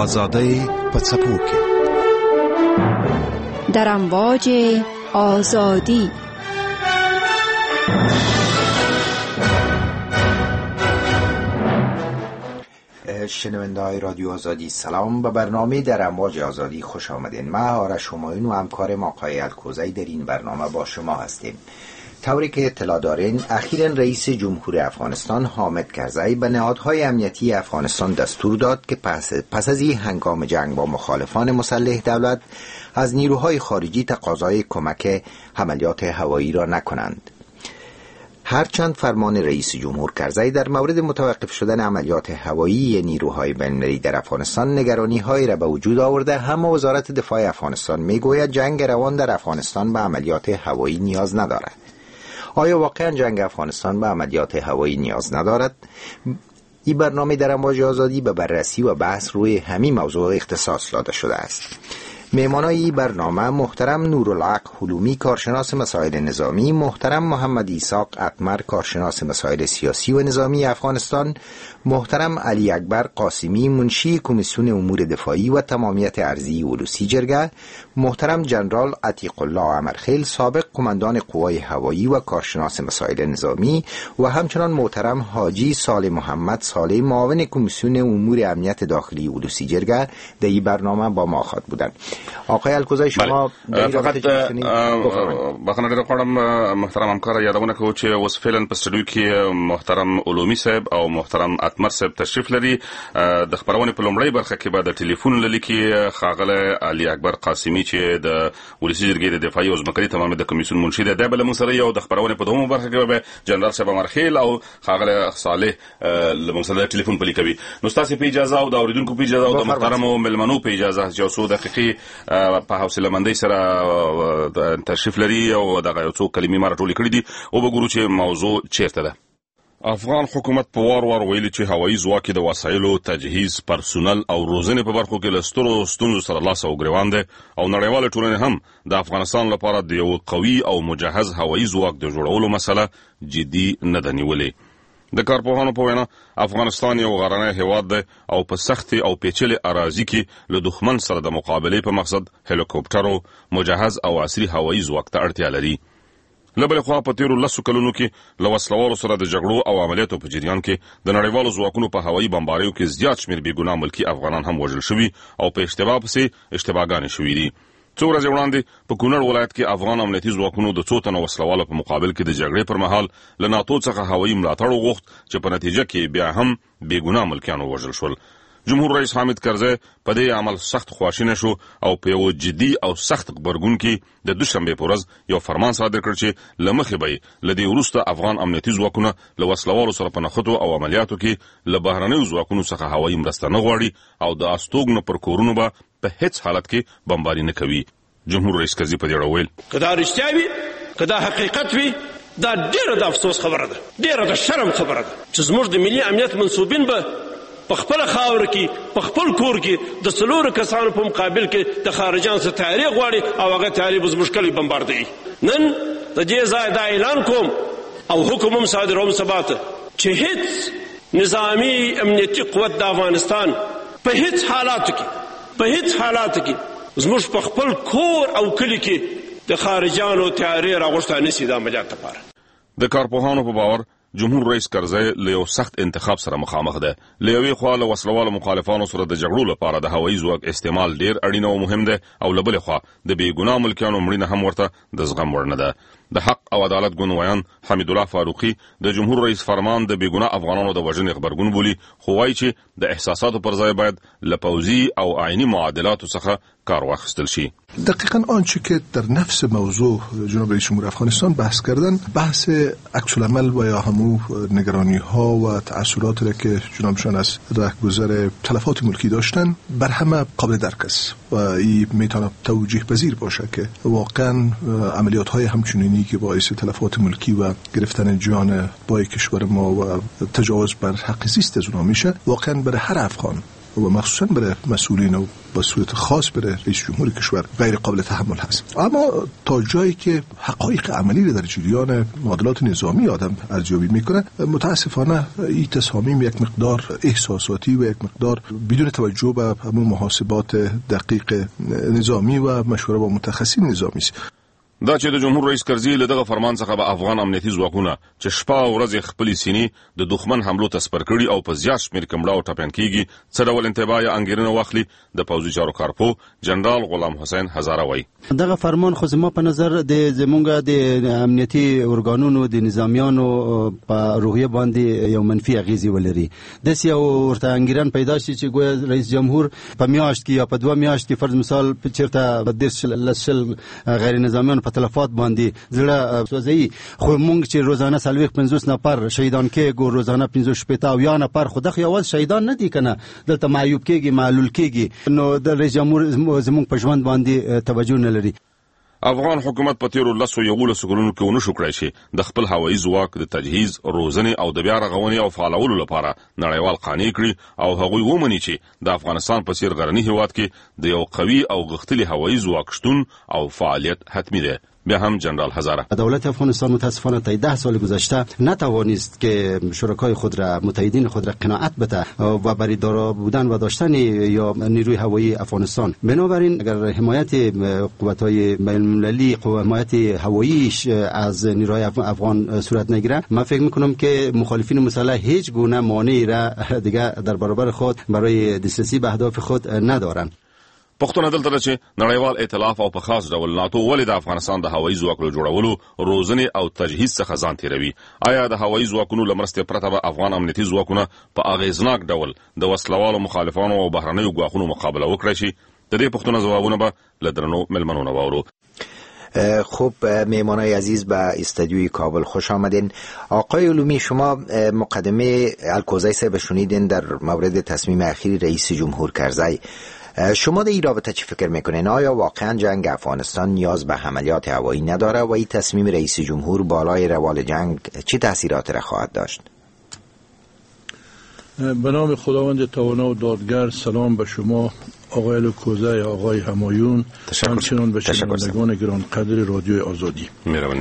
آزادی په څپو کې در امواج آزادی. شنونده‌های رادیو آزادی، سلام. به برنامه در امواج آزادی خوش آمدین. من آرش همایون و همکارم آقای الکوزی در این برنامه با شما هستیم. طوری که اطلاع دارین، اخیراً رئیس جمهور افغانستان حامد کرزی به نهادهای امنیتی افغانستان دستور داد که پس از این هنگام جنگ با مخالفان مسلح دولت از نیروهای خارجی تقاضای کمک عملیات هوایی را نکنند. هرچند فرمان رئیس جمهور کرزی در مورد متوقف شدن عملیات هوایی نیروهای بین‌المللی در افغانستان نگرانی‌هایی را به وجود آورده، اما وزارت دفاع افغانستان میگوید جنگ روان در افغانستان به عملیات هوایی نیاز ندارد. آیا واقعا جنگ افغانستان به عملیات هوایی نیاز ندارد؟ این برنامه در امواج آزادی به بررسی و بحث روی همین موضوع اختصاص داده شده است. مهمانای این برنامه محترم نورالحق حلومی، کارشناس مسائل نظامی، محترم محمد اسحاق اتمر، کارشناس مسائل سیاسی و نظامی افغانستان، محترم علی اکبر قاسمی، منشی کمیسیون امور دفاعی و تمامیت ارضی اولوسی جرگه، محترم جنرال عتیق الله عمرخیل، سابق قماندان قوای هوایی و کارشناس مسائل نظامی، و همچنان محترم حاجی صالح محمد صالح، معاون کمیسیون امور امنیت داخلی اولوسی جرگه در این برنامه با ما خواهد بودند. آقای الکوزی، شما فقط بخنه ډیر غواړم محترم همکار یادونه کوو چې اوس فعلا په سټوډیو کې محترم علومی صاحب او محترم اتمر صاحب تشریف لري. د خبرونه په لومړی برخه کې به د ټلیفون لیکي خاغله علي اکبر قاسمی چې د ولسی جرګې د دفاعي او ځمکړي تمامه د کمیسیون منشي د بل منصره یو د خبرونه په دومره برخه کې به جنرال صاحب عمرخیل او خاغله صالح لمنصره ټلیفون په لیکوي. نو تاسو په اجازه او د اوریدونکو په اجازه او د محترم ملمنو په اجازه چې اوسو دقیقې په حوصله مندۍ سره تشریف لري او دغه یو څو کلمې مار ټولې کړې دي او وګورو چې موضوع چیرته ده. افغان حکومت په وار ویلي چې هوایي ځواک د وسایلو تجهیز، پرسونل او روزنې په برخو کې له سترو ستونزو سره لاس او ګریوان دی او نړیواله ټولنه هم د افغانستان لپاره د یو قوي او مجهز هوایي ځواک د جوړولو مسله جدي نه ده نیولې. د کارپوهانو په وینا افغانستان یو غرنی هیواد دی او په سختي او پیچلې اراضي کې له دښمن سره د مقابلې په مقصد هلیکوپټرو، مجهز او عصري هوایي ځواک ته اړتیا لري. لبل خو په تیرو 10 کلونو کې له وسلوالو سره د جګړو او عملیاتو په جریان کې د نړیوالو ځواکونو په هوایي بمباریو کې زیات شمېر بېګناه ملکي افغانان هم وژل شوي او په اشتباه پسې اشتباهګانې شوي دي. څو ورځې وړاندې په کونړ ولایت کې افغان امنیتي ځواکونو د څو تنه وسلوالو په مقابل کې د جګړې پر مهال له ناتو څخه هوایي ملاتړ وغوښت چې په نتیجه کې بیا هم بېګناه ملکیان وژل شول. جمهور رئیس حامد کرزی په دې عمل سخت خواشینی شو او په یو جدي او سخت غبرګون کې د دوشنبه په ورځ یو فرمان صادر کړ چې لمخې به لدی وروسته افغان امنیتي ځواکونه له وسلوالو سره په نښتو او عملیاتو کې له بهرنیو ځواکونو څخه هوایي مرسته نه غواړي او د استوګنو پر کورونو به په هیڅ حالت کې بمباري نه کوي. جمهور رئیس کرزی په دې اړه ویل: کدا رښتیا وي، کدا حقیقت وي، دا ډیره د افسوس خبره ده، ډیره د شرم خبره ده چې زموږ د ملي امنیت منسوبین به په خپل خاور کې په خپل کور کې د څلورو کسانو په مقابل کې د خارجان څخه تحریک غواړي او هغه تحریک زموږ کلی بمباردوي. نن د دې ځای دا اعلان کوم او حکم هم صادروم سبات چې هیڅ نظامی امنیتي قوت د افغانستان په هیڅ حالاتو کې زموږ په خپل کور او کلی کې د خارجانو تحریک راغوښته نشي د عملیات لپاره. د کارپوهانو په باور جمهور رئیس کرزی له یو سخت انتخاب سره مخامخ ده. له یوې خوا له وسلوالو مخالفانو سره د جګړو لپاره د هوایي ځواک استعمال ډیر اړین او مهم ده او له بلې خوا د بېګناه ملکیانو مړینه هم ورته د زغم وړ نه ده. د حق او عدالت ګوندویان حمید الله فاروقي د جمهور رئیس فرمان د بېګناه افغانانو د وژنې غبرګون بولي، خو وایي چې د احساساتو پر ځای باید له پوځي او عیني معادلاتو څخه کار واخیستل شي. دقیقاً آنچه که در نفس موضوع جناب رئیس جمهور افغانستان بحث کردن، بحث عکس العمل و یا همون نگرانی ها و تأثیراتی را که جنابشان از رهگذر تلفات ملکی داشتن بر همه قابل درک است و این میتونه توجیه پذیر باشه که واقعاً عملیات های همچنینی که باعث تلفات ملکی و گرفتن جان بای کشور ما و تجاوز بر حق زیست از اونها میشه، واقعاً برای هر افغان و مخصوصا برای مسئولین و به صورت خاص برای رئیس جمهور کشور غیر قابل تحمل هست. اما تا جایی که حقایق عملی را در جریان معادلات نظامی آدم ارزیابی میکنه، متاسفانه این تصامیم یک مقدار احساساتی و یک مقدار بدون توجه به همون محاسبات دقیق نظامی و مشوره با متخصصین نظامی است. دا چې د جمهور رئیس کرزي له دغه فرمان څخه به افغان امنیتي ځواکونه چې شپه او ورځ خپل سینې د دښمن حملو ته سپر کړي او په زیات شمېر کې مړه او ټپیان کېږي، څه ډول انتباه یا انګېرنه واخلي، د پوځي چارو کارپو جنرال غلام حسین هزاره وایي. دغه فرمان خو زما په نظر د زمونږ د امنیتي ارګانونو د نظامیانو په روحیه باندې یو منفي اغیزې ولري. داسې یو ورته انګېرنه پیدا شي چې ګویا رئیس جمهور په میاشت کې یا په 2 میاشت کې فرض مثال چېرته په 10 غیر نظامیان په تلفات باندې زړه سوځي، خو مونږ چې روزانه 50 نفر شهیدان کېږو، روزانه 50 او یا نفر خو دغه یوازې شهیدان نه دي کنه، دلته معیوب کېږي، معلول کېږي، نو د رئیس جمهور زمونږ په ژوند باندې توجه نه لري. افغان حکومت په تیرو 11 کلونو کې ونشو کړی چې د خپل هوایي ځواک د تجهیز، روزنې او د بیا رغونې او فعالولو لپاره نړیوال قانع کړي او هغوی ومني چې د افغانستان په څیر غرنی هیواد کې د یو قوي او غښتلي هوایي ځواک شتون او فعالیت حتمی دی. بیا هم جنرال هزاره: دولت افغانستان متاسفانه تا 10 سال گذشته نتوانست که شرکای خود را، متحدین خود را قناعت بده و برای دارا بودن و داشتن یا نیروی هوایی افغانستان. بنابراین اگر حمایت قوت‌های بین‌المللی، حمایت هواییش از نیروی افغان صورت نگیره، من فکر می‌کنم که مخالفین مسلح هیچ گونه مانعی را دیگه در برابر خود برای دسترسی به اهداف خود ندارند. پښتون دلته چې نړیوال ائتلاف او په خاص ډول ناتو ولې د افغانستان د هوایي ځواکونو جوړولو، روزنې او تجهیز څخه ځان تیروي؟ آیا د هوایي ځواکونو لمرسته پرته به افغان امنیتي ځواکونه په اغیزناک ډول د وسلوالو مخالفانو او بهرنیو ګواښونو مقابله وکړي شي؟ د دې پښتون ځوابونه به له درنو ملمنونو واورو. خب میهمانای عزیز به استودیوی کابل خوش آمدین. آقای علومی، شما مقدمه الکوزی صاحب شنیدین در مورد تصمیم اخیر رئیس جمهور کرزی. شما در این رابطه چی فکر میکنین؟ آیا واقعا جنگ افغانستان نیاز به عملیات هوایی نداره و این تصمیم رئیس جمهور بالای روال جنگ چه تاثیراتی را خواهد داشت؟ به نام خداوند توانا و دادگر، سلام به شما آقای الکوزی، آقای همایون، همچنان به شنوندگان گرانقدر رادیو آزادی. مهربانی.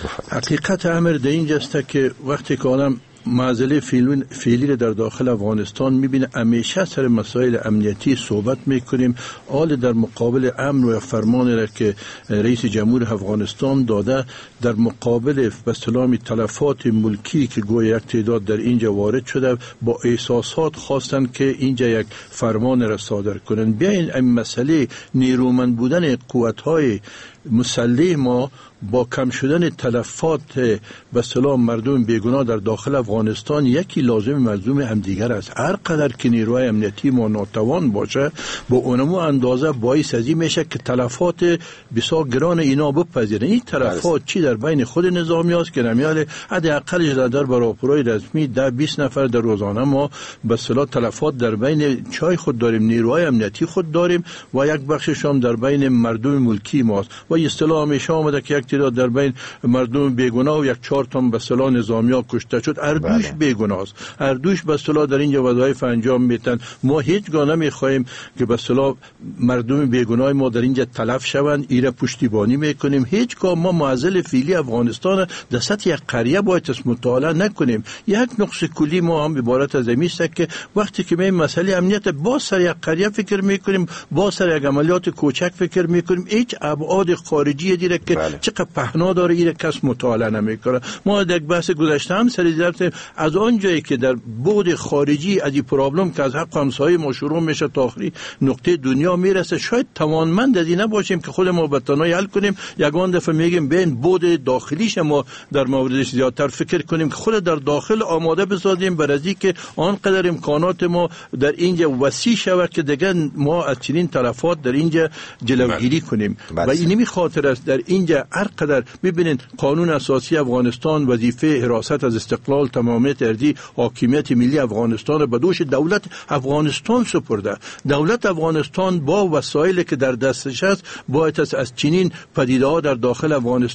حقیقت امر در اینجاست که وقتی که آدم معضله فعلی در داخل افغانستان میبینه، همیشه سر مسائل امنیتی صحبت میکنیم. حال در مقابل امن و فرمانی را که رئیس جمهور افغانستان داده در مقابل به اصطلاح تلفات ملکی که گویا یک تعداد در اینجا وارد شده، با احساسات خواستن که اینجا یک فرمان را صادر کنن. بیاین این مسئله نیرومند بودن قوت‌های مسلح ما با کم شدن تلفات به اصطلاح مردم بیگناه در داخل افغانستان یکی لازم ملزوم همدیگر است. هر قدر که نیروهای امنیتی ما ناتوان باشه، با اونمو اندازه باعث ازی میشه که تلفات بسیار گران اینا بپذیرن. این تلفات چی در بین خود نظامی است که نمیاله حداقلش در راپورهای رسمی 10-20 نفر در روزانه ما به اصطلاح تلفات در بین چای خود داریم، نیروهای امنیتی خود داریم و یک بخشش هم در بین مردم ملکی ماست. و اصطلاح همیشه آمده که یک تعداد در بین مردم بیگناه و 1-4 تا به اصطلاح نظامیا کشته شد. اردوش بیگناه است، اردوش به اصطلاح در اینجا وظایف انجام میدن. ما هیچگاه نمیخوایم که به اصطلاح مردم بیگناه ما در اینجا تلف شوند، ایره پشتیبانی میکنیم. هیچگاه ما معضل فعلی افغانستان در سطح یک قریه باید مطالعه نکنیم. یک نقص کلی ما هم عبارت از این است که وقتی که ما مسئله امنیت با سر یک قریه فکر میکنیم، با سر یک عملیات کوچک فکر میکنیم، هیچ ابعاد خارجی دیره که چقدر پهنا داره این کس مطالعه نمیکنه. ما در بحث گذشته هم سری رفتیم از آن جایی که در بعد خارجی از این پرابلم که از حق همسایه ما شروع میشه تا آخری نقطه دنیا میرسه، شاید توانمند از این نباشیم که خود ما به تنهایی حل کنیم. یگان دفعه میگیم بین بعد داخلیش ما در موردش زیادتر فکر کنیم که خود در داخل آماده بسازیم برای که آنقدر امکانات ما در اینجا وسیع شود که دیگه ما از چنین تلفات در اینجا جلوگیری کنیم. و این خاطر است در اینجا هر قدر ببینید قانون اساسی افغانستان وظیفه حراست از استقلال، تمامیت ارضی، حاکمیت ملی افغانستان به دوش دولت افغانستان سپرده. دولت افغانستان با وسایلی که در دستش است باید از چنین پدیده‌ها در داخل افغانستان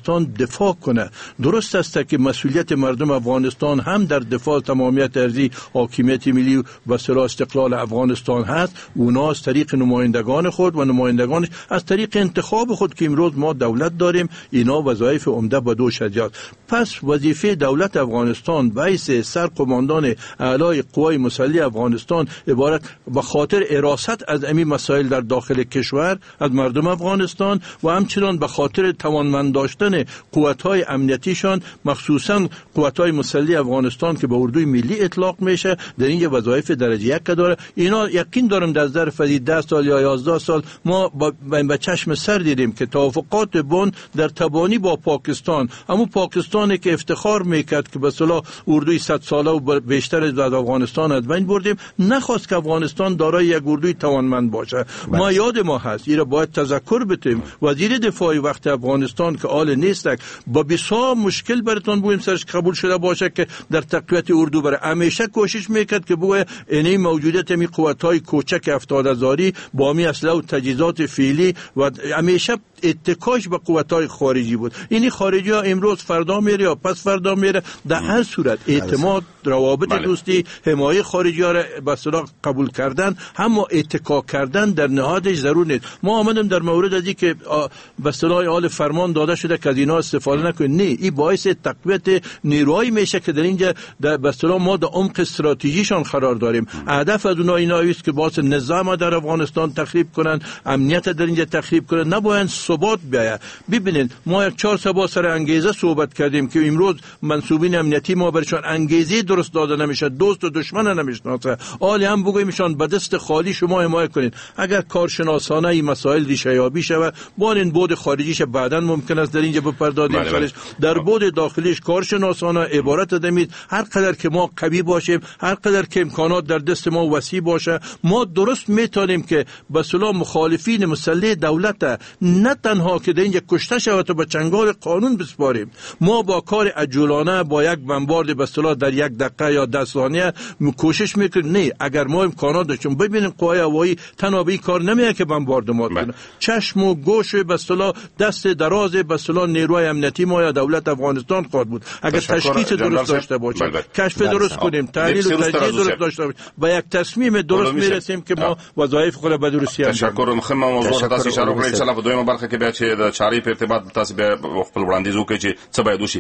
دفاع کنه. درست است که مسئولیت مردم افغانستان هم در دفاع تمامیت ارضی، حاکمیت ملی و استقلال افغانستان هست. اونا از طریق نمایندگان خود و نمایندگانش از طریق انتخاب خود که امروز ما دولت داریم، اینا وظایف عمده به دوش اجرا. پس وظیفه دولت افغانستان به حیث سرقماندان اعلای قوای مسلح افغانستان عبارت به خاطر حراست از امی مسائل در داخل کشور از مردم افغانستان و همچنان به خاطر توانمند داشتن قوت‌های امنیتیشان، مخصوصاً قوت‌های مسلح افغانستان که به اردوی ملی اطلاق میشه، در این وظایف درجه یک داره. اینا یقین دارم در ظرف 10 سال یا 11 سال ما با چشم سر دیدیم که توافقات بن در تبانی با پاکستان، اما پاکستانی که افتخار میکرد که به اصطلاح اردوی 100 ساله و بیشتر از افغانستان از بین بردیم، نخواست که افغانستان دارای یک اردوی توانمند باشه. ما یاد ما هست، این را باید تذکر بتیم. وزیر دفاع وقت افغانستان که آل نیست با بسیار مشکل براتون بویم سرش قبول شده باشه که در تقویت اردو بره، همیشه کوشش میکرد که بگه اینی موجودیت می قوت‌های کوچک 70,000 با می اسلحه و تجهیزات فعلی و همیشه اتکاش به قوت‌های خارجی بود. اینی خارجی ها امروز فردا میره یا پس فردا میره، در هر صورت اعتماد، روابط دوستی، حمایت خارجی ها را به اصطلاح قبول کردن، اما اتکا کردن در نهادش ضرور نیست. ما آمدیم در مورد ازی که به اصطلاح آل فرمان داده شده که از اینا استفاده نکنید، نه، این باعث تقویت نیروهایی میشه که در اینجا به اصطلاح ما در عمق استراتژیشان قرار داریم. هدف از اونها اینا است که باعث نظام در افغانستان تخریب کنن، امنیت در اینجا تخریب کنن، نباید ثبات بیاید. ببینید ما یک 4 سال سر انگیزه صحبت کردیم که امروز منسوبین امنیتی ما برشان انگیزه درست داده نمیشه، دوست و دشمن نمیشناسه. حالی هم بگویم ایشان به دست خالی شما حمایت کنید. اگر کارشناسانه این مسائل ریشه یابی شود، با این بود خارجیش بعداً ممکن است در اینجا بپردازیم سرش. در بود داخلیش کارشناسانه عبارت دمید هر قدر که ما قوی باشیم، هر قدر که امکانات در دست ما وسیع باشه، ما درست میتونیم که به اصطلاح مخالفین مسلح دولت نه تنها که در اینجا کشته شود و به چنگال قانون بسپاریم، ما با کار عجولانه با یک بمبارد به اصطلاح در 1 دقیقه یا 10 ثانیه کوشش میکنیم. نه، اگر ما امکانات داشتیم، ببینیم قوای هوایی تنها به کار نمیه که بمباردمات کنه، چشم و گوش به اصطلاح دست دراز به اصطلاح نیروی امنیتی ما یا دولت افغانستان خواهد بود. اگر تشخیص درست داشته باشیم، کشف درست کنیم، تحلیل و تجزیه درست داشته باشیم، با یک تصمیم درست میرسیم که ما وظایف خود به درستی انجام بدیم. تشکر. مخم موضوع تاسو اشاره کړې چې په دویمه برخه کې بیا چې د چاري په ارتباط تاسو به خپل وړاندیز وکړي چې څه باید وشي.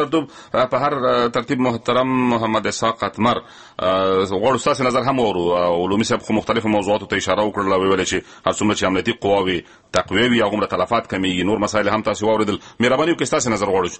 په هر ترتیب محترم محمد اسحاق اتمر غواړو تاسو نظر هم ورو علومي صاحب خو مختلفو موضوعاتو ته اشاره وکړه او ویل چې هر څومره چې امنیتي قواوي تقویه وي هغومره تلفات کمیږي. نور مسایل هم تاسو واوریدل، مهرباني وکړئ تاسو نظر غواړو.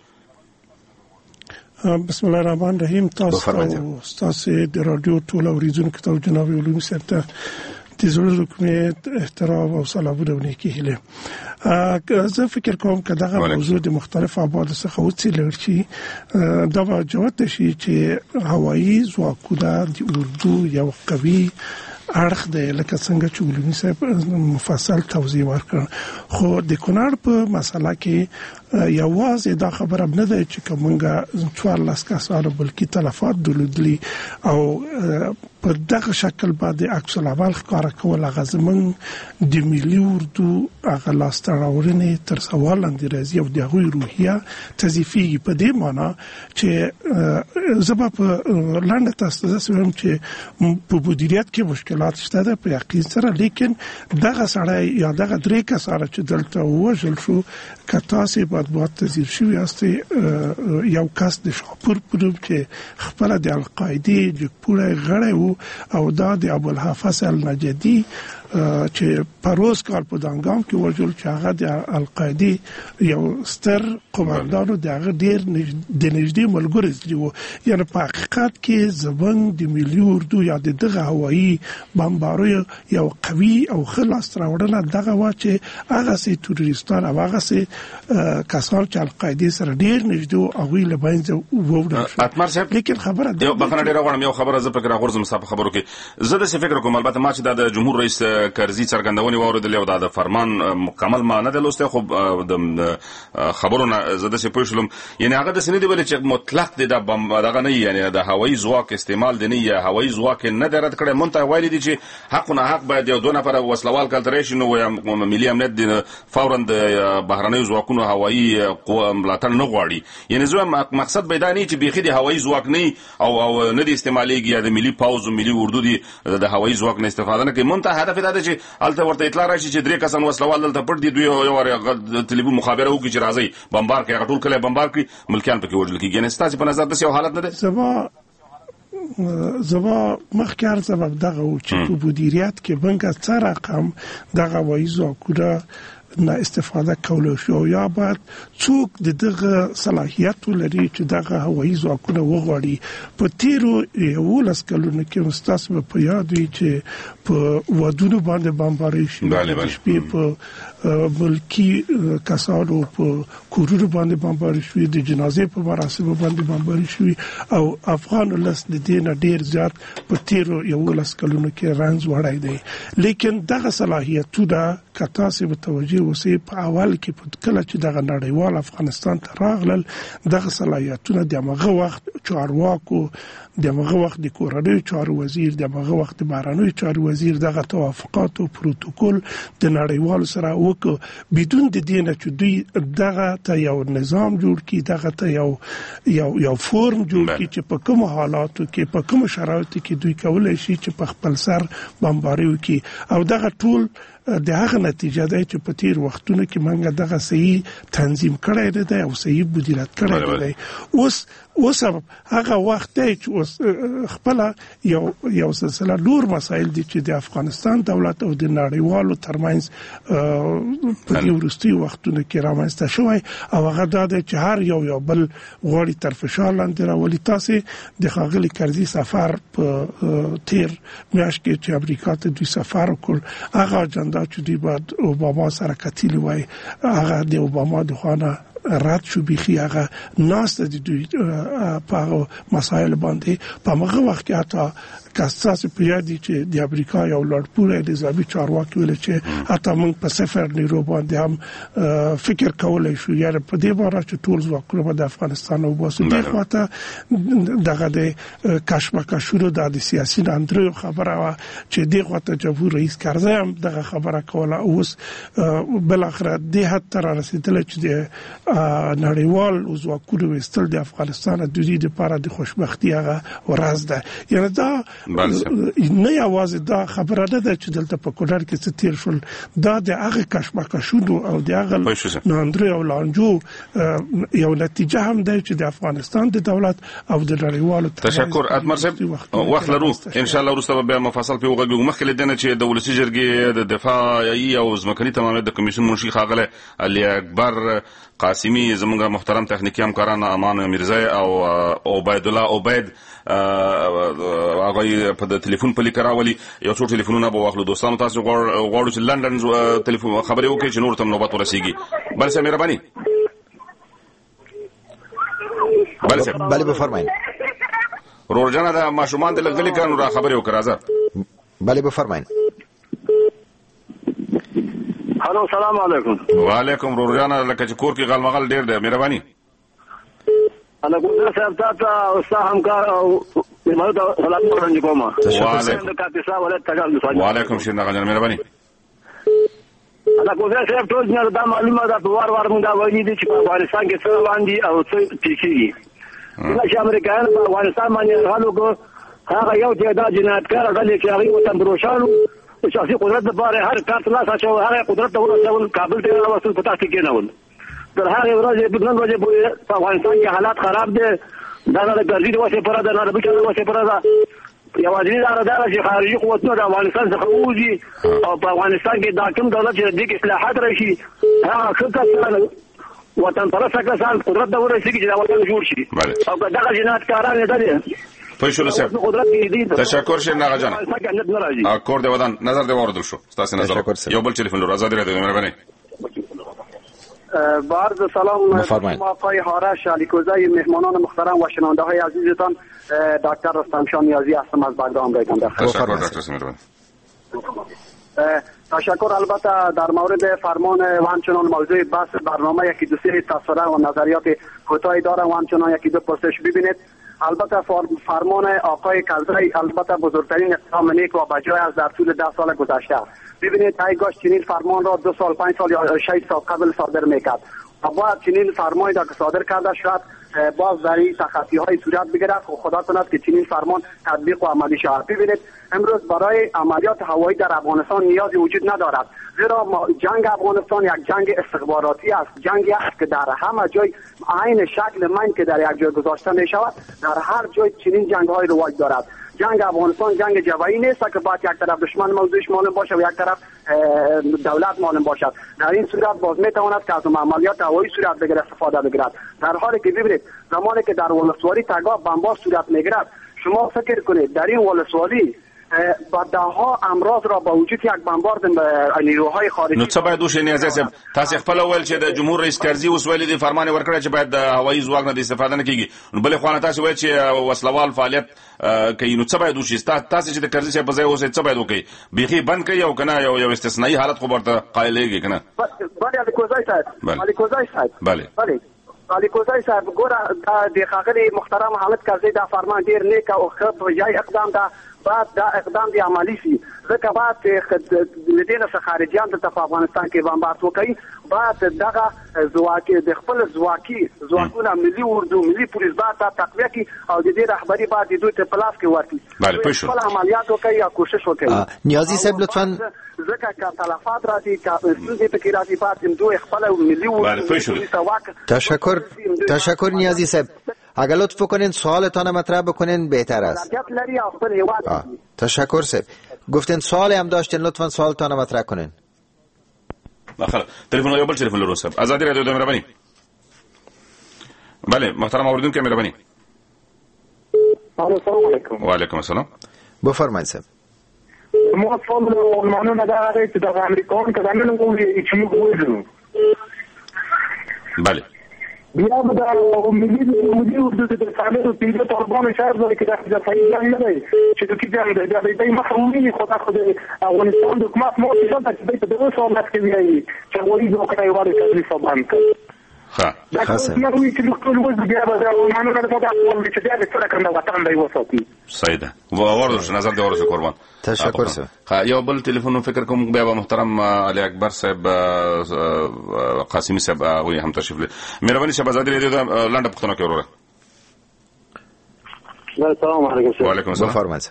بسم الله الرحمن الرحیم. تاسو د رادیو ټول اوریدونکو ته جناب علومي صاحب ته د زړه کومې احترام او سلامونه ونیکي هله. زه فکر کوم که دغه موضوع د مختلف ابعاد څخه وڅېړل شي، دا به جوت شي چې هوایي ځواکونه د اردو یو قوي اړخ دی، لکه څنګه چې علومي صاحب مفصل توضیح ورکړ. خو د کونړ په مسله کې یوازې دا خبره نه ده چې کومه 14 کسانو بلکې تلفات درلودلي او په دغه شکل باندې عکس العمل ښکاره کول هغه زموږ د ملي اردو هغه لاسته راوړنې تر سوال لاندې راځي او د هغوی روحیه تضعیفېږي. په دې معنا چې زه به په لنډه تاسو ته وایم چې په مدیریت کې مشکلات شته ده په یقین سره، لیکن دغه سړی یا دغه 3 کسانو چې دلته ووژل شو، که تاسو باید تذیر شوي یاستئ، یو کس د شاپور په نوم چې خپله د القاعدې جګپوړی غړی و او دا د ابوالحافظ النجدي چې پروز کال په دانګام کې وژل چې هغه د القاعدې یو ستر قومندانو د هغه ډېر د نږدې ملګری و. یعنې په حقیقت کې زموږ د ملي اردو یا د دغه هوایي بمباریو یو قوي او ښه لاسته راوړنه دغه وه چې هغسې تروریستان او هغسې کسان چې القاعدې سره ډېر نږدې و هغوی له منځه ووړل شول. لیکن خبره بخښنه ډېره غواړم، یو خبره زه پکې راغورځم ستا په خبرو کې. زه داسې فکر کوم، البته ما چې دا د جمهور رئیس کرزي څرګندونې واوریدلې او دا د فرمان مکمل معنی د لوسته خو د خبرونه زده سي پوښلم یعنی هغه د سندې ولې چې مطلق د دغه نه یعنی د هوایي ځواک استعمال دی نه یا هوایي ځواک نه درد کړي مونته وایي دي چې حق نه حق باید یو دونه پر وسلوال کلتریشن نو ملي امنیت د فورا د بهرنیو ځواکونو هوایي قوه ملاتړ نه غواړي یعنی زه مقصد بيدانی چې بيخي د هوایي ځواک نه او نه د استعماليږي یا د ملي پاوز او ملي اردو دي د هوایي ځواک نه استفاده نه کوي مونته هدف دا دی چې الته ورته اطلاع راشي چې درې کسان وسلوال دلته پټ دي دوی یو ټلیفون مخابره وکړي چې راځي بمبار کوي غټول کله بمبار کوي ملکیان پکې وژل کیږي نه ستاسو په نظر د یو حالت نه ده زما مخکار سبب دغه و چې په مدیریت کې بنګه څه رقم دغه هوایي ځواکونه نه استفاده کولای شو یا باید څوک دغه صلاحیت لري چې دغه هوایي ځواکونه وغواړي په تیرو 11 کلونو کې مستاسبه په یاد وي چې په ودونو باندې بمباري شي په ملکی کسانو په کورونو باندې بمباري شوی د جنازې په مراسمو باندې بمباري شوی او افغان ولس د دې نه ډیر زیات په تیرو 11 کلونو کې رنځ وړای دی لیکن دغه صلاحیتونه کتا سي متوجي اوسې په اول کې په کله چې دغه نړیوال افغانستان ته راغلل دغه صلاحیتونه دغه وخت چارواکو دغه وخت د کورنۍ چارو وزیر دغه وخت د بهرنیو چارو وزیر دغه توافقات او پروتوکول د نړیوال سره وکړ بدون د دې نه چې دوی دغه ته یو نظام جوړ کړي دغه ته یو فورم جوړ کړي چې په کوم حالاتو کې په کوم شرایطو کې دوی کولای شي چې په خپل سر بمباري وکړي او دغه ټول د هغه نتیجه ده چې په تیر وختونو کې موږ دغه صحیح تنظیم کړی دی او صحیح مدیریت کړی دی اوس هغه وخت دی چې خپل یو سلسله نور مسایل دي چې د افغانستان دولت او د نړیوالو ترمنځ په دې وروستي وختونو کې رامنځته شوی او هغه دا دی چې هر یو بل غواړي تر فشار لاندې راولي تاسو د ښاغلي کرزي سفر په تیر میاشت کې چې امریکا ته دوی سفر وکړ هغه اجنډا چې دوی بعد اوباما سره کتلی وای هغه د اوباما د خوانه رات شو بيخي هغه ناس د دوی په مسایل باندې په هغه وخت کې حتی کاساس په یادی چې د امریکا یو لړپوره د ځابي چارواکي ویل چې حتی موږ په سفر نیرو باندې هم فکر کولای شو یاره په دې باره چې ټول ځواکونه د افغانستان او باسو د خواته دغه د کشمکشونو د سیاسي اندرو خبره چې د خواته جمهور رئیس کرزي هم دغه خبره کوله اوس بل اخر د حتی رسیدل چې د نړیوال ځواکونو وستل د افغانستان د دوی لپاره د خوشبختی هغه ورځ ده یعنی دا نه یوازې دا خبره نه ده چې دلته په کونړ کې څه تیر شول دا د هغه کشمکشونو او د هغه ناندري او لانجو یو نتیجه هم ده چې د افغانستان د دولت او د نړیوالو تشکر اتمر صاحب وخت لرو ان شاء الله وروسته به مفصل په وګړو مخکې لدنه چې د ولسی جرګې د دفاعي او ځمکني تمامه د کمیشن منشي خاغله علي اکبر قاسمی زمونږ محترم تخنیکی همکاران امان میرزای او عبید الله عبید هغه په ټلیفون په لیک راولي یو څو ټلیفونونه به واخلو دوستانو تاسو غواړو چې لندن ټلیفون خبرې وکړي چې نور ته نوبت ورسیږي بل څه مهرباني بله بفرمایئ رورجانه د ماشومان د لګلې کانو را خبرې وکړه راځه بله بفرمایئ الو السلام علیکم وعلیکم رورجانه لکه چې کور کې غلمغل ډیر دی مهرباني انا ګورم صاحب تاسو استاد همکار او مهمه سلام ورنځ کوم وعلیکم شین غجر مهرباني انا ګورم صاحب ټول نه دا معلومه ده په وار موږ دا وایي چې په افغانستان کې څه باندې او څه پیښیږي چې امریکایان په افغانستان باندې غلو هغه یو تعداد جنایتکار غلي چې هغه وطن بروشانو شخصي قدرت لپاره هر کار ترلاسه شو هغه قدرت ته ورسول کابل ته راوستل پتا کې کېنول تر هغه ورځې په نن ورځې په افغانستان کې حالات خراب دي دا د ګرځي د وسه پر دا نه بچو وسه پر دا یوازې دا چې خارجي قوتونه د افغانستان څخه وځي او په افغانستان کې د حاکم دولت چې د اصلاحات راشي هغه څه وطن پرسته کسان قدرت ته ورسېږي چې دا وطن جوړ شي او دغه جنایتکاران نه دي پښلو صاحب تشکر شي ناغه جان اکور دی ودان نظر دی وردل شو تاسو نظر یو بل ټلیفون لور آزاد راځي مهرباني بعد سلام آقای هارش علیکوزی مهمانان محترم و شنونده های عزیزتان دکتر رستم شاه نیازی هستم از بغداد آمریکا. تشکر دکتر مهربان. تشکر. البته در مورد فرمان و همچنان موضوع بحث برنامه یکی دو سری تصویرات و نظریات کوتاهی دارم و همچنان یکی دو پرسش ببینید. البته فرمان آقای کلزی البته بزرگترین اقدام نیک و بجای از در طول 10 سال گذشته. ببینید ایگاش چنین فرمان را 2 سال 5 سال یا 6 سال قبل صادر میکرد و باید چنین فرمانی را که صادر کرده شد باز در این تخطی های صورت بگیرد و خدا کند که چنین فرمان تطبیق و عملی شود. ببینید امروز برای عملیات هوایی در افغانستان نیازی وجود ندارد، زیرا جنگ افغانستان یک جنگ استخباراتی است، جنگی است که در همه جای عین شکل من که در یک جای گذاشته می شود در هر جای چنین جنگ های رواج دارد. جنگ افغانستان جنگ جوایی نیست که باید یک طرف دشمن موضوعش معلوم باشه و یک طرف دولت معلوم باشد. در این صورت باز میتواند که از عملیات هوایی صورت بگیرد استفاده بگیرد، در حالی که ببینید زمانی که در ولسوالی تگاه بمبار صورت میگیرد شما فکر کنید در این ولسوالی با دهها امراض را با وجود یک بمبارد نیروهای خارجی نو څه باید وشي نیازه صاحب تاسو خپل اول چې د جمهور رئیس کرزي اوس ویلي د فرمان ورکړی چې باید د هوایي ځواک نه استفاده نه کیږي، نو بل خو نه تاسو وایي چې وسلوال فعالیت کوي، نو څه باید وشي تاسو چې د کرزي صاحب په ځای اوس څه باید وکړي؟ بيخي بند کوي او کنه یو استثنایی حالت خو ورته قایلېږي کنه؟ بله کوزای صاحب علی کوزای صاحب بله علی کوزای صاحب ګوره د خاغلی محترم حامد کرزي دا فرمان ډیر نیک او ښه جای اقدام ده، بعد دا اقدام دی عملی شي ځکه بعد لدينا څخه خارجيان د افغانستان کې بمبارد وکړي، بعد دغه ځواکي د خپل ځواکونه ملي اردو ملي پولیس بعد تقویه کی او د دې رهبری بعد دوی ته پلاس کې ورتي خپل عملیات وکړي یا کوشش وکړي. نیازی صاحب لطفا ځکه که تلفات راځي که ستونزې پکې راځي بعد دوی خپل ملي اردو. تشکر نیازی صاحب. اگر لطف کنین سوالتان مطرح بکنین بهتر است. تشکر صاحب. گفتین سوال هم داشتین لطفا سوالتان مطرح کنین. بخیر تلفن یا بل تلفن لرو صاحب آزادی رادیو د مهرباني. بله محترم اوریدونکو مهرباني. السلام علیکم. و علیکم السلام. بفرمایید صاحب. ما فهمم المانون داره که در امریکا که زمین قوی چی میگویند. بله. بیا بدار ملي اردو د فعالیت او پیډه طالبان شهر زده کې د ځای نه دی چې د کې د دې محرومي خدا خو د افغانستان د حکومت مو څه ته د دې څو مات کې وی چې وایي نو کړی وایي چې صبان ها خاصه نو وی چې ټول وځي بیا به مانو نه دا ولې چې دا څه کنده وطن دی وساتي سیده و ورته نظر دی ورته قربان. تشکر صاحب. ها یو بل تلیفون فکر کوم بیا محترم علي اکبر صاحب قاسمی صاحب وی هم تشریف لري. مهرباني صاحب آزادی رادیو دا لنډه پښتنه کې وروره. السلام علیکم. و علیکم السلام. بفرمایید.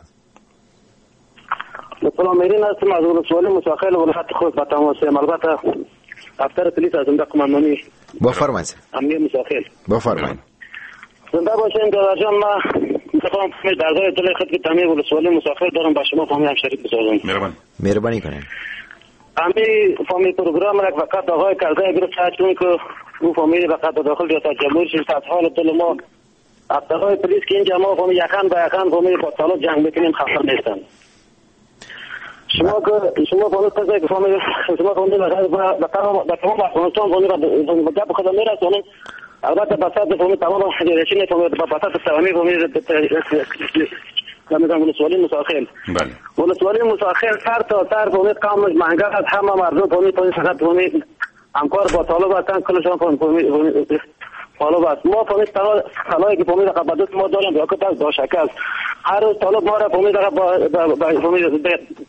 السلام علیکم. معذور سوال مساخل ولحت خود بتام وسیم البته افسر پلیس از اون قمانونی. بفرمایید. امنیت مساخل. بفرمایید. زنده باشین که جان ما میخوام در ضمن اطلاع خدمت تامین ولسوالی مساخل دارم با شما فهمی هم شریک بسازم. مهربانی کنین. امی فهمی پروگرام را فقط آقای کلزی گرفت چون که او فهمی فقط داخل ریاست جمهوری شد از حال طول ما افسرهای پلیس که اینجا ما فهمی یکان با یکان فهمی با طالب جنگ میکنیم خبر نیستن. شما فهمی قضیه که فهمی شما فهمی با تمام افغانستان فهمی با جب خدا میرسونیم. البته بساط فهمی تمام حجرشین فهمی بساط سوامی فهمی کمیتان ولسوالی مساخل. بله. ولسوالی مساخل سر تا سر فهمی قامش منگل از همه مردم فهمی فقط فهمی همکار با طالب هستن کلشان فهمی طالب است. ما فهمی طالبی که فهمی رقابت ما داریم به وقت از داشکست. هر روز طالب ما را فهمی با فهمی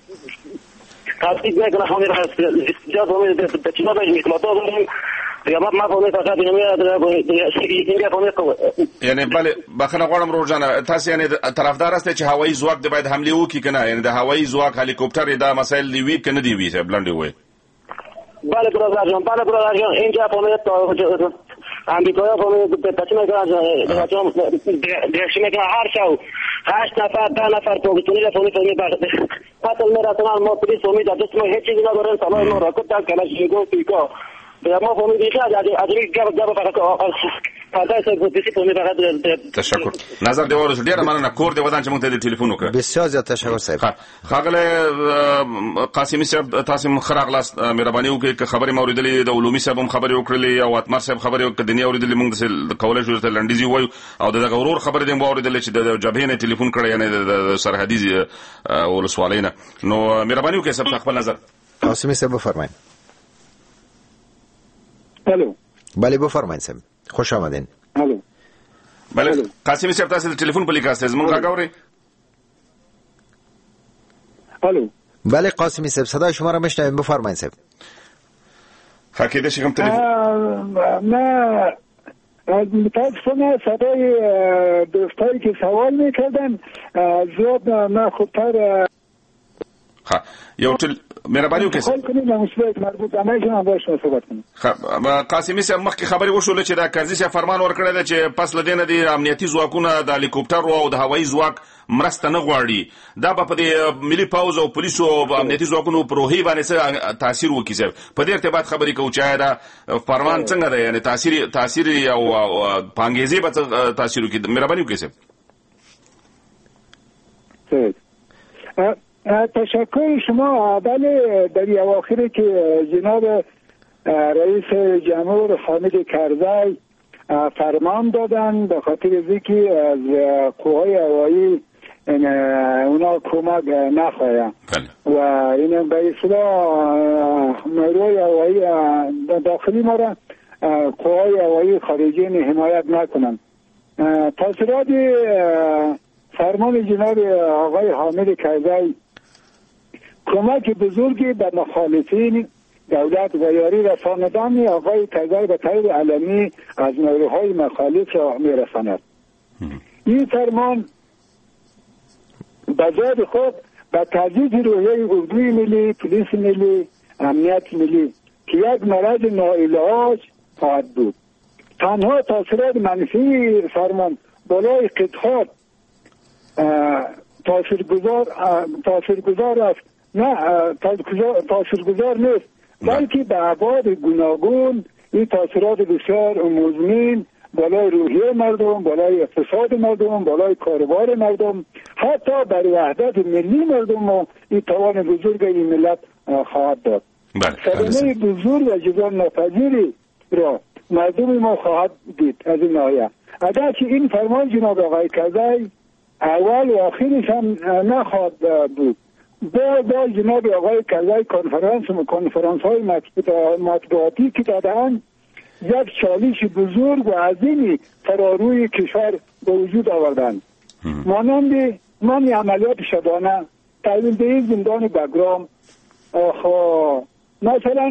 تاسیب میکنه فهمی جا فهمی به چیزا به میکلاتا داریم. یا ما فهمی فقط اینجا فهمی یعنی بله بخنه غواړم روزانه تاسو یعنی طرفدار است چې هوایي ځواک د باید حمله وکړي کنه، یعنی د هوایي ځواک هلیکوپټر دا مسایل دی وی کنه دی وی څه بلند وي. بله برادر جان اینجا فهمی امریکا فهمی تاسیب میکنه دیکشن میکنه هر شو 8 نفر 10 نفر پولیسونی فهمی پاتل میرسونن ما پلیس فهمی دست ما هیچ چیزی ندارن سلام ما راکت کلاشینکوف پیکا ما فهمی دیگه از گپ فقط تشکر. نظر دیوار شو ډیره مننه. کور دی ودان چې مونږ ته ټلیفون وکړ. بسیار زیات تشکر صاحب. خاغله قاسمی صاحب تاسو مخراغ لاس مهرباني وکړئ. خبرې موریدلې د علومي صاحب هم خبرې وکړلې او اتمر صاحب خبرې وکړې. دنیا اوریدلې مونږ د کولای شو ته لنډیزي وایو او د غورور خبرې دې موریدلې چې د جبهې نه ټلیفون کړی یعنی د سرحدي ولسوالینا. نو مهرباني وکړئ صاحب خپل نظر. قاسمی صاحب بفرمایید. الو. بله بفرمایید صاحب. خوش آمدین. الو. بله قاسمی صاحب تاسو د ټلیفون په لیکه استاذ مونږ راغوري. الو. بله قاسمی صاحب صدای شما را میشنویم بفرمایید صاحب. حقیقت شکم تلفن نه متاسفانه صدای دوستایی که سوال میکردن زیاد نه خوبتر. یو مهرباني وکړئ خپل کنه مسئولیت مربوط امایشن باشه صحبت کنه. قاسمی صاحب مخکې خبرې وشول چې دا کرزي صاحب فرمان ورکړی دی چې پس لدینه د امنیتي ځواکونه د هلیکوپټر او د هوایي ځواک مرسته نه غواړي. دا په دې ملي پاوز او پولیسو او امنیتي ځواکونو پروهي باندې څه تاثیر وکړي صاحب. په دې ارتباط خبرې کوو چې دا فرمان څنګه دی یعنی تاثیر او پانګیزي به تاثیر وکړي. مهرباني وکړئ صاحب. تشکر شما. بله در اواخری که جناب رئیس جمهور حامد کرزی فرمان دادن به خاطر اینکه از قوای هوایی اونا کمک نخواهند و این به اصطلاح نیروی هوایی داخلی ما را قوای هوایی خارجی حمایت نکنند. تاثیرات فرمان جناب آقای حامد کرزی کمک بزرگی به مخالفین دولت و یاری رساندن آقای کرزی به طور علنی از نیروهای مخالف را میرساند. این فرمان به ذات خود به تجدید روحیه اردوی ملی، پلیس ملی، امنیت ملی که یک مرض ناعلاج خواهد بود. تنها تاثیرات منفی فرمان بالای قطعات تاثیرگذار است. نه تاثیرگذار نیست بلکه به ابعاد گوناگون این تاثیرات بسیار مزمن بالای روحیه مردم، بالای اقتصاد مردم، بالای کاروبار مردم، حتی بر وحدت ملی مردم و این توان بزرگ این ملت خواهد داد. صدمه بزرگ و جبران ناپذیری را مردم ما خواهد دید از این ناحیه. اگر که این فرمان جناب آقای کرزی اول و آخرش هم نخواهد بود، با جناب آقای کرزی کنفرانس های مطبوعاتی که دادن یک چالش بزرگ و عظیمی فراروی کشور به وجود آوردن. مانند من عملیات شبانه، تحویل دهی زندان بگرام، مثلا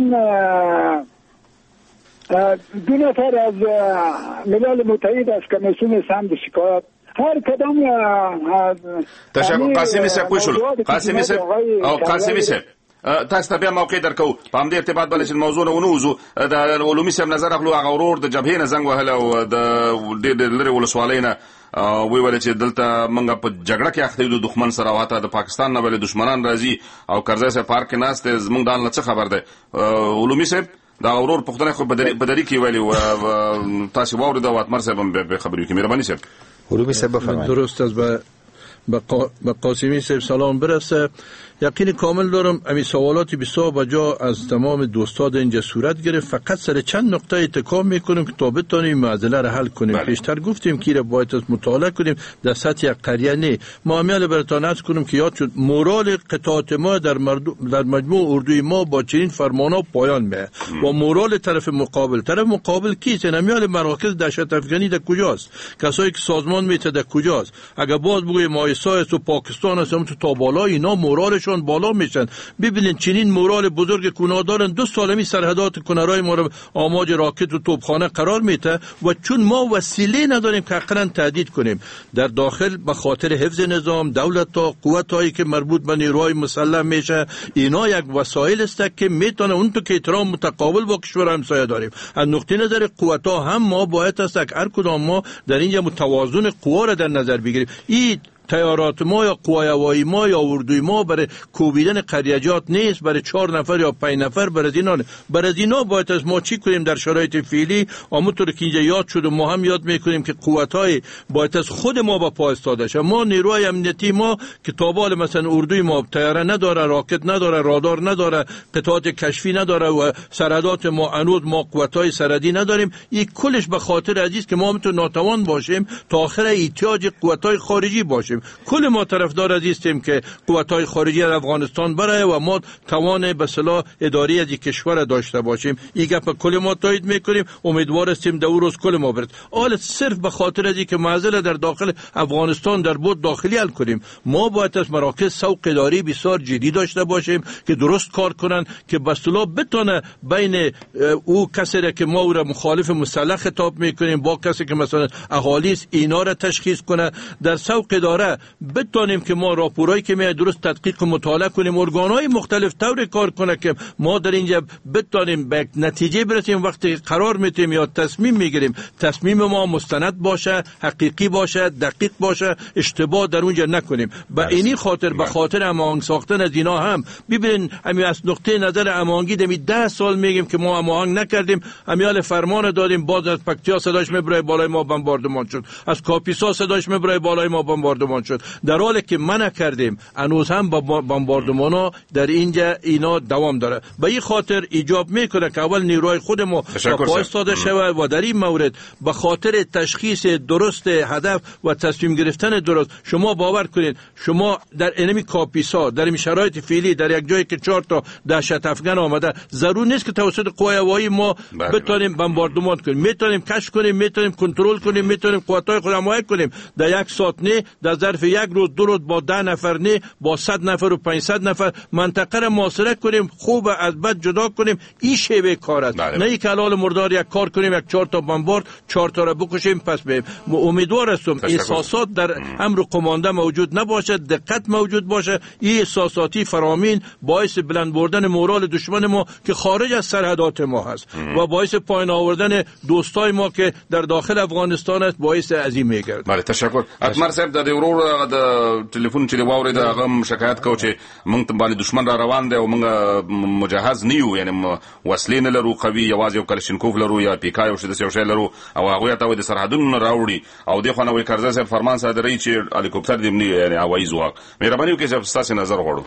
2 نفر از ملل متحد از کمیسیون سمت شکایت، هر کدام تشکر. قاسمی صاحب پوښول قاسمی صاحب او قاسمی صاحب تاسو ته بیا موقع درکو په همدې ارتباط باندې چې موضوع نه ونوزو د علومي صاحب نظر اخلو. هغه ورور د جبهې نه زنګ وهله او د ډېر لري ولسوالۍ نه ویل چې دلته موږ په جګړه کې اخته یو د دښمن سره واته د پاکستان نه ولې دښمنان راځي او کرزی صاحب پارک کې ناست زموږ دال نه څه خبر ده. علومي صاحب دا ورور پښتنه خو بدري کې ویلي او تاسو واورید او اتمر صاحب هم به خبرې کوي. مهرباني صاحب. علومی صاحب بفرمایید. درست است. به قاسمی صاحب سلام برسه. یقین کامل دارم امی سوالات بسیار بجا از تمام دوستان اینجا صورت گرفت. فقط سر چند نقطه اتکا میکنیم که تا بتانیم معضله را حل کنیم. پیشتر گفتیم که را باید مطالعه کنیم در سطح قریه نه. ما امیال براتان عرض کنیم که یاد شد مورال قطاعت ما در مجموع اردوی ما با چنین فرمانا پایان میه و مورال طرف مقابل کیست؟ امیال مراکز دهشت افغانی در کجاست؟ کسایی که سازمان میته در کجاست؟ اگر باز بگویم مایسا است و پاکستان است تو تا بالا اینا مورالشون بالا میشن. ببینین چنین مورال بزرگ کونا دارن 2 سال می سرحدات کنارای ما رو آماج راکت و توپخانه قرار میته و چون ما وسیله نداریم که حقا تهدید کنیم در داخل به خاطر حفظ نظام دولت ها قوتایی که مربوط به نیروهای مسلح میشه اینا یک وسایل است که میتونه اون تو که احترام متقابل با کشور همسایه داریم. از نقطه نظر قوت‌ها هم ما باید است هر کدام ما در اینجا متوازن قوا را در نظر بگیریم. این تیارات ما یا قوای هوایی ما یا اردوی ما برای کوبیدن قریجات نیست، برای 4 نفر یا 5 نفر برای اینا باید از ما چی کنیم در شرایط فعلی. همونطور که اینجا یاد شد و ما هم یاد میکنیم که قوت‌های باید از خود ما به پا استاده شه. ما نیروهای امنیتی ما که تابال مثلا اردوی ما طیاره نداره، راکت نداره، رادار نداره، قطعات کشفی نداره و سرحدات ما انود ما قوت‌های سرحدی نداریم. این کلش به خاطر عزیز که ما میتونیم ناتوان باشیم تا آخر احتیاج قوت‌های خارجی باشیم. کل ما طرفدار عزیزیم که قوت‌های خارجی در افغانستان برای و ما توان به اصطلاح اداری از کشور داشته باشیم. این گپ کل ما تایید میکنیم. امیدوار هستیم در روز کل ما برد. حال صرف به خاطر از که معضل در داخل افغانستان در بود داخلی حل کنیم. ما باید از مراکز سوق اداری بسیار جدی داشته باشیم که درست کار کنن که به اصطلاح بتونه بین او کسی که ما او را مخالف مسلح خطاب میکنیم با کسی که مثلا اهالی است اینا را تشخیص کنه. در سوق اداره بتونیم که ما راپورایی که می درست تدقیق و مطالعه کنیم، ارگان‌های مختلف طور کار کنه که ما در اینجا بتونیم به نتیجه برسیم. وقتی قرار میتیم یا تصمیم میگیریم تصمیم ما مستند باشه، حقیقی باشه، دقیق باشه، اشتباه در اونجا نکنیم. به اینی خاطر به خاطر هماهنگ ساختن از اینا هم ببینین همین از نقطه نظر هماهنگی دمی 10 سال میگیم که ما هماهنگ نکردیم. همیال فرمان دادیم، باز از پکتیا صداش میبره بالای ما بمباردمان شد، از کاپیسا صداش میبره بالای ما بمباردمان شد، در حالی که ما نکردیم. هنوز هم بمباردمانا در اینجا اینا دوام داره. به این خاطر ایجاب میکنه که اول نیروهای خود ما پا ایستاده شود و در این مورد به خاطر تشخیص درست هدف و تصمیم گرفتن درست. شما باور کنید شما در انمی کاپیسا در این شرایط فعلی در یک جایی که 4 تا دهشت افغان آمده، ضرور نیست که توسط قوای هوایی ما بتونیم بمباردمان کنیم. میتونیم کشف کنیم، میتونیم کنترل کنیم، میتونیم قوت‌های خود حمایت کنیم. در 1 ساعت نه، در ظرف 1 روز 2 روز با 10 نفر نه، با 100 نفر و 500 نفر منطقه را محاصره کنیم، خوب از بد جدا کنیم. این شیوه کار است. نه اینکه حلال مردار یک کار کنیم، یک 4 تا بمبارد 4 تا را بکشیم پس بریم. امیدوار هستم احساسات در امر قمانده موجود نباشه، دقت موجود باشه. این احساساتی فرامین باعث بلند بردن مورال دشمن ما که خارج از سرحدات ما هست و باعث پایین آوردن دوستای ما که در داخل افغانستان است باعث عظیم میگرد. بله تشکر. اتمر صاحب د ورور د ټلیفون چې واوري د غم شکایت کو چې مونږ باندې دشمن را روان دی او مونږ مجهز نیو، یعنی وسلې نه لرو قوي، یوازې یو کلشینکوف لرو یا پیکای او شته یو شی لرو او هغه ته د سرحدونو راوړي او د خو نوې کرزه صاحب فرمان صادري چې هلیکوپټر دی یعنی هوایي ځواک. مهرباني وکړئ چې تاسو نظر غواړو.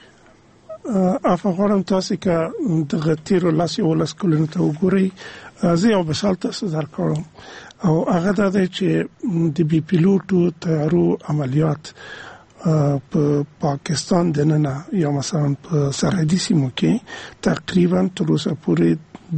افغانم تاسو که د غتیر لاس یو لاس کولن ته وګورئ. زه یو مثال تاسو درکوم او هغه د چې د بي پیلوټو طیارو عملیات په پاکستان دننه یا مثلا په سرحدي سیمو کې تقریبا تر اوسه پورې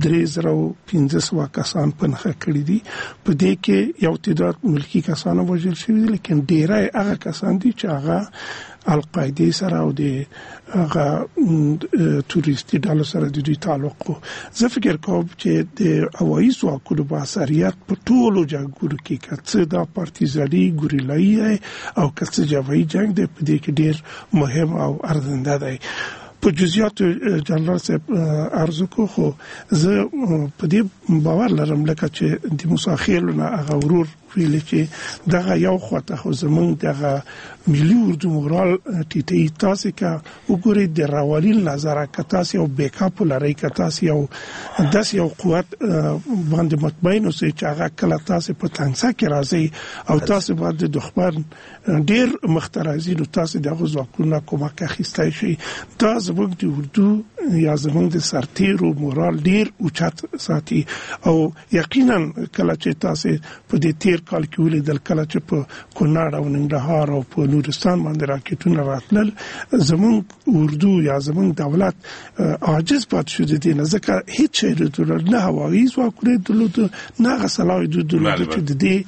3,500 کسان په نخښه کړی دي. په دې کې یو تعداد ملکی کسان وژل شوي دي، لیکن ډیری هغه کسان دي چې هغه القاعده سره او د هغه توریستي ډلو سره د دوی تعلق وو. زه فکر کوم چې د هوایي ځواکونو په اثریت په ټولو جنګونو کې که څه دا پارتیزاني ګوریلایي او که څه جبهي جنګ دی، په دې کې ډېر مهم او ارزنده دی. په جزئیاتو جنرال صاحب عرض کو خو زه په دې باور لرم لکه چې د موسی خیلونه هغه ورور ویل چې دغه یو خواته خو زمونږ دغه ملي اردو مورال ټیټي تاسو که وګورئ د راولین نظر که تاسو یو بیک اپ لرئ، که تاسو یو داس یو قوت باندې مطمئن اوسئ چې هغه کله تاسو په تنګسه کې راځي او تاسو باندې دښمن ډیر مخترزین او تاسو دغه ځواکونه کومک اخیستای شي. دا زموږ د اردو یا زموږ د سرتیرو مورال ډیر اوچت ساتي او یقینا کله چې تاسو په دې تیر کال کې ولیدل کله چې په کونړ او ننګرهار او په نورستان باندې راکټونه راتلل، زموږ اردو یا زموږ دولت عاجز پاتې شو دي نه ځکه هیڅ شی نه هوایي ځواکونه درلود نه هغه صلاحیت درلود چې د دې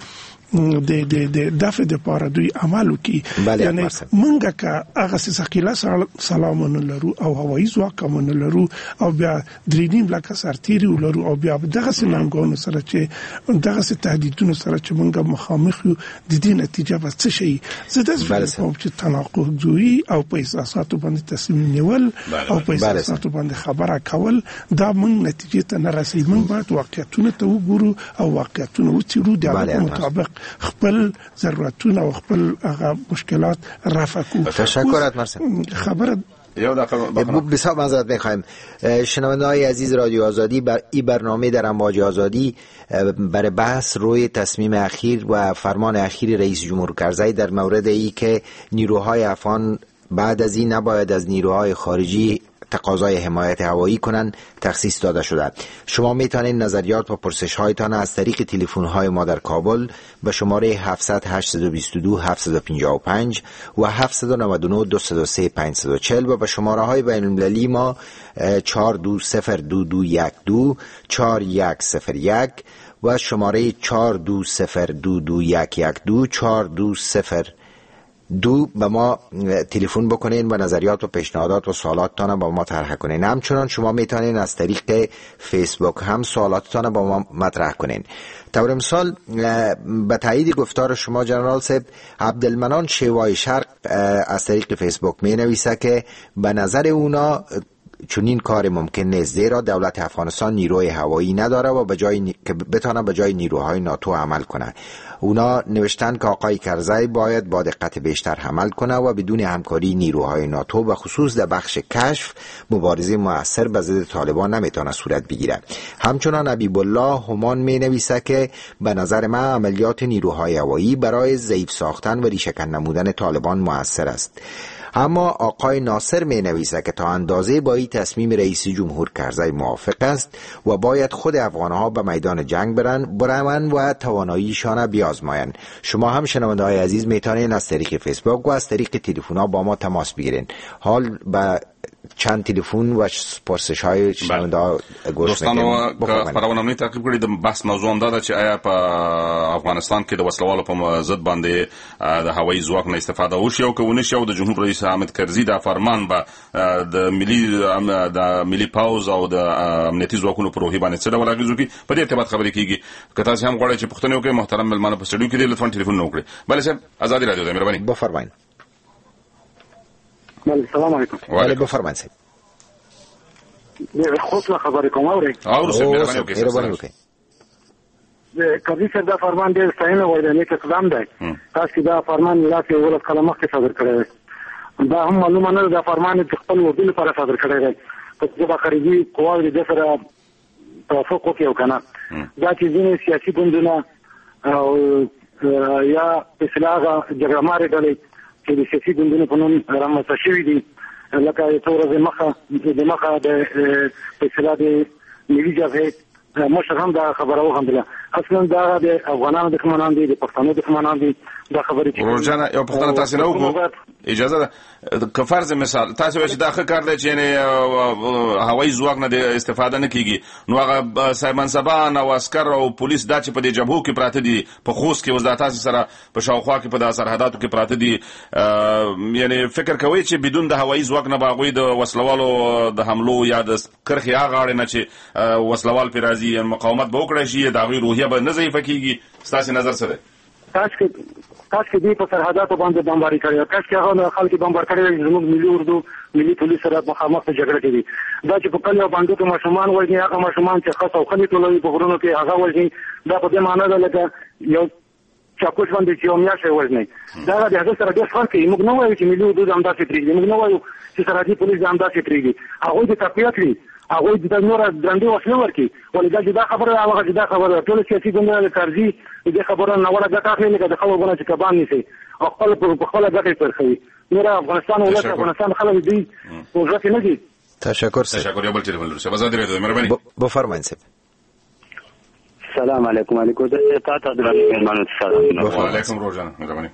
د دفع د پاره دوی عمل وکي. یعنی مونږه که هغه ثقيله سلامونه لرو او هوایي ځواکونه لرو او بیا درینیم لکه سرتیری ولرو او بیا دغه سننګونو سره چې دغه تهدیدونو سره چې مونږه مخامخ یو د دې نتیجه به څه شي. زه د فکر چې تناقض جوړي او په احساساتو باندې تصمیم نیول او په احساساتو باندې خبره کول دا مونږ نتیجه ته نه رسي. مونږ باید واقعیتونه ته وګورو او واقعیتونه وڅېړو د هغه مطابق خپل ضرورتونه او خپل مشکلات رفع کو. تشکر اتمرسن. خبر بسیار معذرت میخوایم. شنونده‌های عزیز رادیو آزادی، این برنامه در امواج آزادی برای بحث روی تصمیم اخیر و فرمان اخیر رئیس جمهور کرزی در مورد ای که نیروهای افغان بعد از این نباید از نیروهای خارجی تقاضای حمایت هوایی کنند تخصیص داده شده. شما میتونید نظریات و پرسش هایتان از طریق تلفن های ما در کابل به شماره 700 822 755 و 799 203 540 و به شماره های بین المللی ما 420212 4101 و شماره 42022112 4202 به ما تلفن بکنین و نظریات و پیشنهادات و سوالاتتان با ما طرح کنین. همچنان شما میتونین از طریق فیسبوک هم سوالاتتان با ما مطرح کنین. طور مثال به تایید گفتار شما جنرال صاحب، عبدالمنان شیوای شرق از طریق فیسبوک می نویسه که به نظر اونا چنین کار ممکن نیست، زیرا دولت افغانستان نیروی هوایی نداره و که بتونه به جای نیروهای ناتو عمل کنه. اونا نوشتن که آقای کرزی باید با دقت بیشتر عمل کنه و بدون همکاری نیروهای ناتو و خصوص در بخش کشف مبارزه مؤثر به ضد طالبان نمیتونه صورت بگیره. همچنان حبیب الله همان می نویسه که به نظر من عملیات نیروهای هوایی برای ضعیف ساختن و ریشه‌کن نمودن طالبان مؤثر است. اما آقای ناصر می نویسه که تا اندازه با این تصمیم رئیس جمهور کرزی موافق است و باید خود افغانها به میدان جنگ برن و تواناییشان بیازماین. شما هم شنونده‌های عزیز میتونین از طریق فیسبوک و از طریق تلفن‌ها با ما تماس بگیرین. حال به چند تلفن و پرسش های شنونده گوش میکنیم. دوستانو خبرونه مې تعقیب کړي. د بحث موضوع هم دا چې آیا په افغانستان کې د وسلوالو په ضد باندې د هوایي ځواک نه استفاده وشي او که ونه شي او د جمهور رئیس حامد کرزي دا فرمان به د ملي پاوز او د امنیتي ځواکونو په روحي باندې څه ډول اغېز وکړي، په دې ارتباط خبرې کیږي. که تاسو هم غواړئ چې پوښتنه وکړئ محترم مېلمانه په سټډیو کې دي، لطفا ټلیفون وکړئ. بله صاحب، ازادي رادیو ده، مهرباني بفرمایئ. السلام علیکم. وعلیکم بفرمایئ صاحب. خود خبرې کوم اورئ؟ مهرباني وکړئ. کرزي صاحب دا فرمان ډېر ستاینه وړ دی، نیک اقدام دی. تاسو دا فرمان لاس یې 12 کاله مخکې صادر کړی دی. دا هم معلومه نه ده دا فرمان د خپل وګړو لپاره صادر کړی دی. چې د خارجي قواوو د سره توافق وکړي او کنه دا چې ځینې سیاسي ګوندونه او یا اصلاح جګړه مارې ډلې چې د سیاسي ګوندونو په نوم رامنځته شوي دي، لکه څو ورځې مخه د اصلاح د ملي جبهې مشر هم دا خبره وغندله. اصلا دا د افغانانو دښمنان دي، د پښتنو دښمنان دي. دا خبرې چې ورجانه یو پښتنه تاسو نه وکړو اجازه ده که فرض مثال تاسو چې دا ښه کار دی چې هوایي ځواک نه استفاده نه کیږي، نو هغه سایمنصبان او عسكر او پولیس دا چې په دې جبهو کې پراته دي، په خوست کې وزدا تاسو سره په شاوخوا کې په د سرحداتو کې پراته دي، یعنی فکر کوي چې بدون د هوایي ځواک نه باغوي د وسلوالو د حملو یا د کرخي هغه اړ نه چې وسلوال پر راځي مقاومت به وکړي شي، دا غوي روحیه به نه ضعیفه کیږي. ستاسو نظر څه دی؟ کاش کې دې په سرحداتو باندې بمباري کړی، کاش کې هغه خلک بمبار کړي زموږ ملي اردو ملي پولیس سره مخامخ جګړه کوي. دا چې په کلیو باندې کوم ماشومان وایي هغه ماشومان چې خاص او خلک ټولوي په غرونو کې هغه وایي، دا په دې معنی ده لکه یو چاکوش باندې چې یو میاشت وایي. دا د هغه سره ډېر فرق کوي. موږ نه وایو چې ملي اردو هم داسې پریږدي، موږ نه وایو چې سرحدي پولیس هم داسې پریږدي. هغه د تقویت لري، هغه د نور ګرانډي وسله ورکي. ولې دا خبره هغه دا خبره ټول سیاسي ګوندونه د کرزي دې خبره نه ولا ګټه اخلي، لکه د خبرونه چې کبان نيسي او خپل ګټه پرخوي. نور افغانستان ولته افغانستان خلک دي وزارت نه دي. تشکر. یو بل ټلیفون لرو. شبازه دې مهرباني بفرمایئ صاحب. السلام علیکم. علیکم تاسو درنو مېلمانو ته وعلیکم روزانه مهرباني.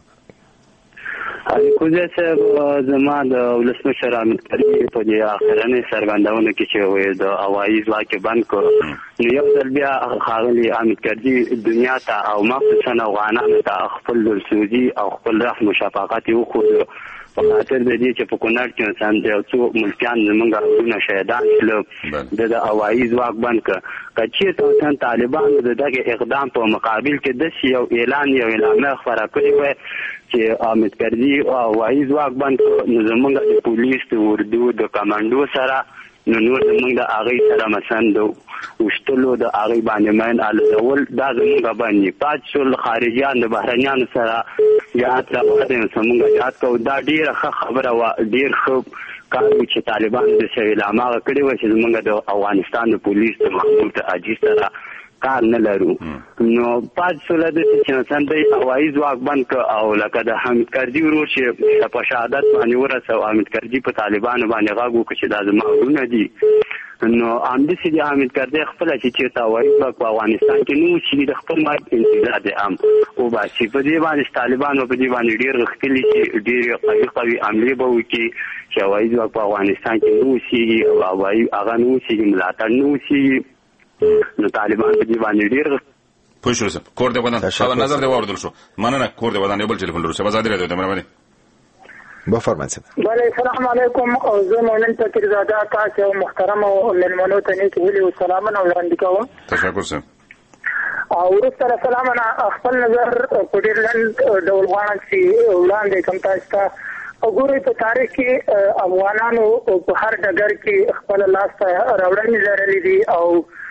کوزه صاحب زما د ولسمشر حامد کرزي په دې اخرنه څرګندونه کې چې وې د هوایي ځواک بند کړ، نو یو ځل بیا ښاغلي حامد کرزي دنیا ته او مخصوصا افغانانو ته خپل دلسوزي او خپل رحم او شفقت وښود په خاطر د دې چې په کونړ کې څنګه یو څو ملکیان زمونږ ټول شهیدان شول د هوایي ځواک بند کړ. کچې ته طالبان دغه اقدام په مقابل کې د یو اعلان خبره کړې و چې حامد کرزي او هوایي ځواک بند نو زمونږ د پولیس د اردو د کمانډو سره نو نور زمونږ د هغې سره مثلا د وشتلو د هغې باندې مین الودول دا زمونږ باندې پاتې شول. خارجیان د بهرنیانو سره جهاد راوړی زمونږ جهاد کوو. دا ډېره ښه خبره وه، ډېر ښه کار و چې طالبان د سویل هماغه کړی وه چې زمونږ د افغانستان د پولیس د محمود حاجي سره کار نه لرو. نو پاتې شوله داسې چې مثلا دی هوایي ځواک بند کړ او لکه د حامد کرزي ورور چې په شهادت باندې ورسو، حامد کرزي په طالبانو باندې غږ وکړ چې دا زما ورونه دي. نو همداسې د حامد کرزي خپله چې چېرته هوایي ځواک په افغانستان کې نه اوسېږي د خپل مرګ انتظار دی هم وباسي. په دې باندې طالبان په دې باندې ډېر غښتلي چې ډېرې قوي حملې به وکړي چې هوایي ځواک په افغانستان کې نه اوسېږي او هوایي هغه نه اوسېږي، ملاتړ نه اوسېږي. نو طالبان په دې باندې ډېر پوه شو. کور د ودان نظر دی واوردل شو. مننه. کور د ودان یو بل ټلیفون لرو. شهباز رادیو ته مهرباني بفرمایئ. بله السلام علیکم. او زه مومن فقیرزاده تاسو محترم او ملمنو ته نیک ویلي او سلامونه وړاندې کوم. تشکر صاحب. او وروسته له سلامونه خپل نظر په ډېر لنډ ډول غواړم چې وړاندې کوم تاسو ته. وګورئ په تاریخ کې افغانانو په هر ډګر کې خپل لاسته راوړنې لرلې دي او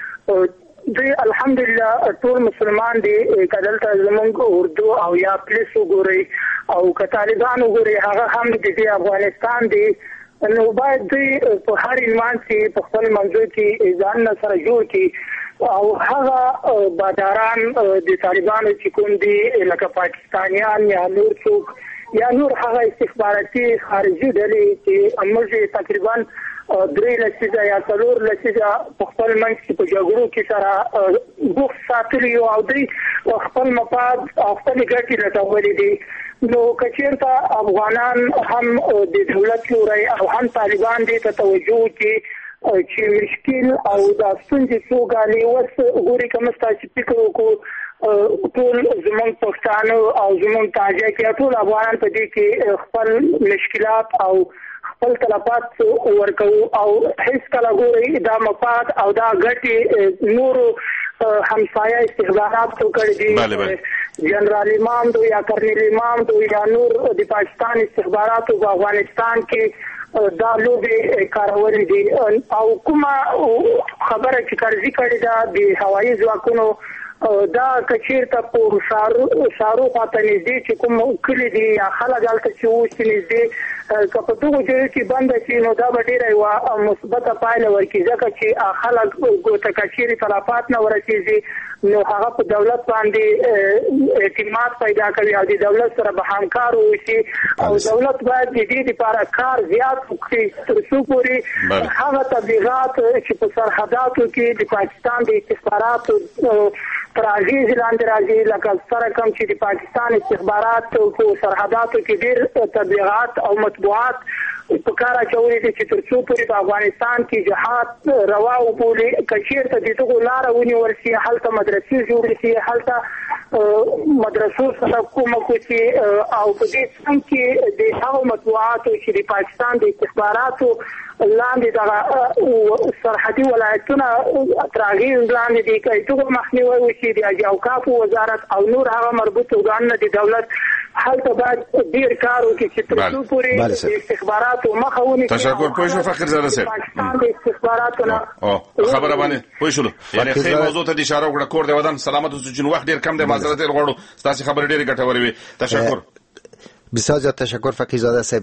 دوی الحمدلله ټول مسلمان دي. که دلته زموږ اردو او یا پولیس وګورئ او که طالبان وګورئ هغه هم د دې افغانستان دي. نو باید دوی په هر ایمان چې په خپل منځو کې ځان سره جوړ کړي او هغه باداران د طالبانو چې کوم دي لکه پاکستانیان یا نور څوک یا نور هغه استخباراتي خارجي ډلې چې موږ تقریبا 3 لسیزه یا 4 لسیزه په خپل منځ کې په جګړو کې سره بوخت ساتلي او دوی خپل مفاد او خپل ګټې لټولې دي. نو که چېرته افغانان هم د دولت لوري او هم طالبان دې ته توجه وکړي چې مشکل او د ستونزې څو ګالي اوس وګورئ که موږ تاسې فکر وکړو ټول زموږ پښتانه او زموږ تاجک یا ټول افغانان په دې کې خپل مشکلات او خپل طلبات ورکوو او هیڅ کله ګورئ دا مفاد او دا ګټې نورو همسایه استخباراتو کړي دي. جنرال امام دو یا کرنیل امام دو یا نور د پاکستان استخباراتو په افغانستان کې دا لوبې کارولې دي. او کومه خبره چې کرزي کړې ده د هوایي ځواکونو دا کچیرته په شارو خاطر نږدې چې کوم کلی دي یا خلک هلته چې اوس نږدې که په دغو ځایو کې بنده شي نو دا به ډېره یوه مثبته پایله ورکړي ځکه چې خلک ته که چیرې تلفات نه ورسېږي نو هغه په دولت باندې اعتماد پیدا کوي او د دولت سره به همکار واوسي او دولت باید د دې لپاره کار زیات وکړي تر څو پورې هغه تبلیغات چې په سرحداتو کې د پاکستان د استخباراتو تر اغېز لاندې راځي لکه سره کوم چې د پاکستان استخبارات په سرحداتو کې ډېر تبلیغات او مطبوعات په کار اچولي دي چې تر څو پورې په افغانستان کې جهاد روا وبولي. که چېرته د دغو لاره ونیول شي هلته مدرسې جوړې شي هلته مدرسو سره کومک وشي او په دې څنګ کې د هغو مطبوعاتو چې د پاکستان د استخباراتو لاندې دغه سرحدي ولایتونه تر اغېز لاندې دي که دغو مخنیوی وشي د اوقافو وزارت او نور هغه مربوط ارګانونه د دولت هلته باید ډېر کار وکړي چې تر څو پورې د استخباراتو مخه ونیسي. تشکر. پوه شو فقیرزاده صاحب. پاکستان د استخباراتو نه خبره باندې پوه شولو یعنې ښې موضوع ته د اشاره وکړه. کور د ودان سلامت اوسو چې وخت ډېر کم دی معذرت یې غواړو ستاسې خبرې ډېرې ګټورې وي. تشکر. بسیار زیاد تشکر فقیرزاده صاحب.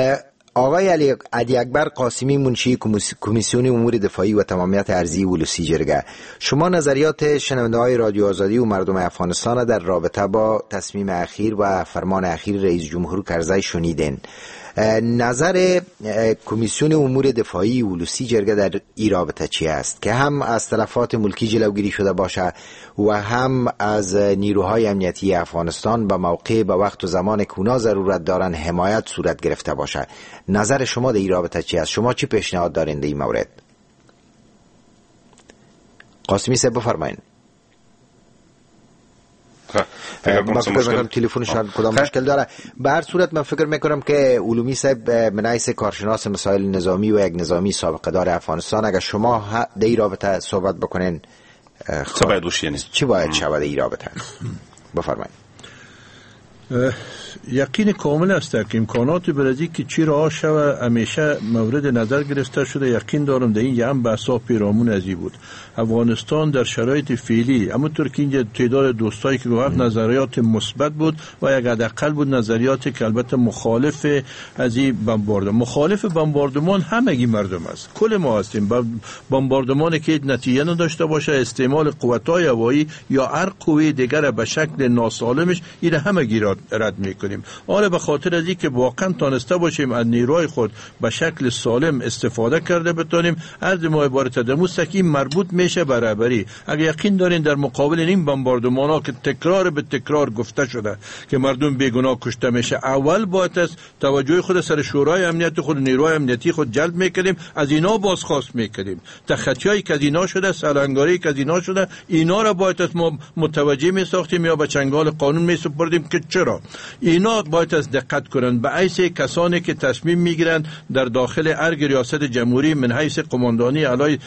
آقای علی اکبر قاسمی منشی کمیسیون امور دفاعی و تمامیت ارضی ولوسی جرگه، شما نظریات شنونده‌های رادیو آزادی و مردم افغانستان در رابطه با تصمیم اخیر و فرمان اخیر رئیس جمهور کرزی شنیدین. نظر کمیسیون امور دفاعی ولوسی جرگه در این رابطه چی است که هم از تلفات ملکی جلوگیری شده باشه و هم از نیروهای امنیتی افغانستان به موقع به وقت و زمان که اونا ضرورت دارن حمایت صورت گرفته باشه؟ نظر شما در این رابطه چی است؟ شما چی پیشنهاد دارین در این مورد؟ قاسمی صاحب بفرمایید. من فکر میکنم تلفنشان کدام مشکل داره. به هر صورت من فکر میکنم که علومی صاحب منایس کارشناس مسائل نظامی و یک نظامی سابقه دار افغانستان اگر شما در این رابطه صحبت بکنین چی باید وشی؟ چی باید شود در این رابطه؟ بفرمایید. یقین کامل است که امکانات برازی که چی راه شود همیشه مورد نظر گرفته شده. یقین دارم در این هم بحثا پیرامون ازی بود. افغانستان در شرایط فعلی همونطور که اینجا تعداد دوستایی که گفت نظریات مثبت بود و یک حداقل بود نظریاتی که البته مخالف از این بمباردمان. مخالف بمباردمان همگی مردم است، کل ما هستیم. بمباردمان که نتیجه نداشته باشه، استعمال قوت‌های هوایی یا هر قوه دیگر به شکل ناسالمش، این همگی را رد میکنیم. حالا به خاطر از اینکه واقعا تانسته باشیم از نیروی خود به شکل سالم استفاده کرده بتونیم، عرض ما عبارت دموستکی مربوط میشه برابری. اگر یقین دارین در مقابل این بمباردمان ها که تکرار به تکرار گفته شده که مردم بیگناه کشته میشه، اول باید از توجه خود سر شورای امنیت خود، نیروی امنیتی خود جلب میکنیم، از اینا بازخواست میکنیم. تخطیایی که از اینا شده، سالنگاری که از اینا شده، اینا را باید از ما متوجه میساختیم یا به چنگال قانون میسپردیم که چرا. اینا باید از دقت کنن به حیث کسانی که تصمیم میگیرن در داخل ارگ ریاست جمهوری من حیث قماندانی علی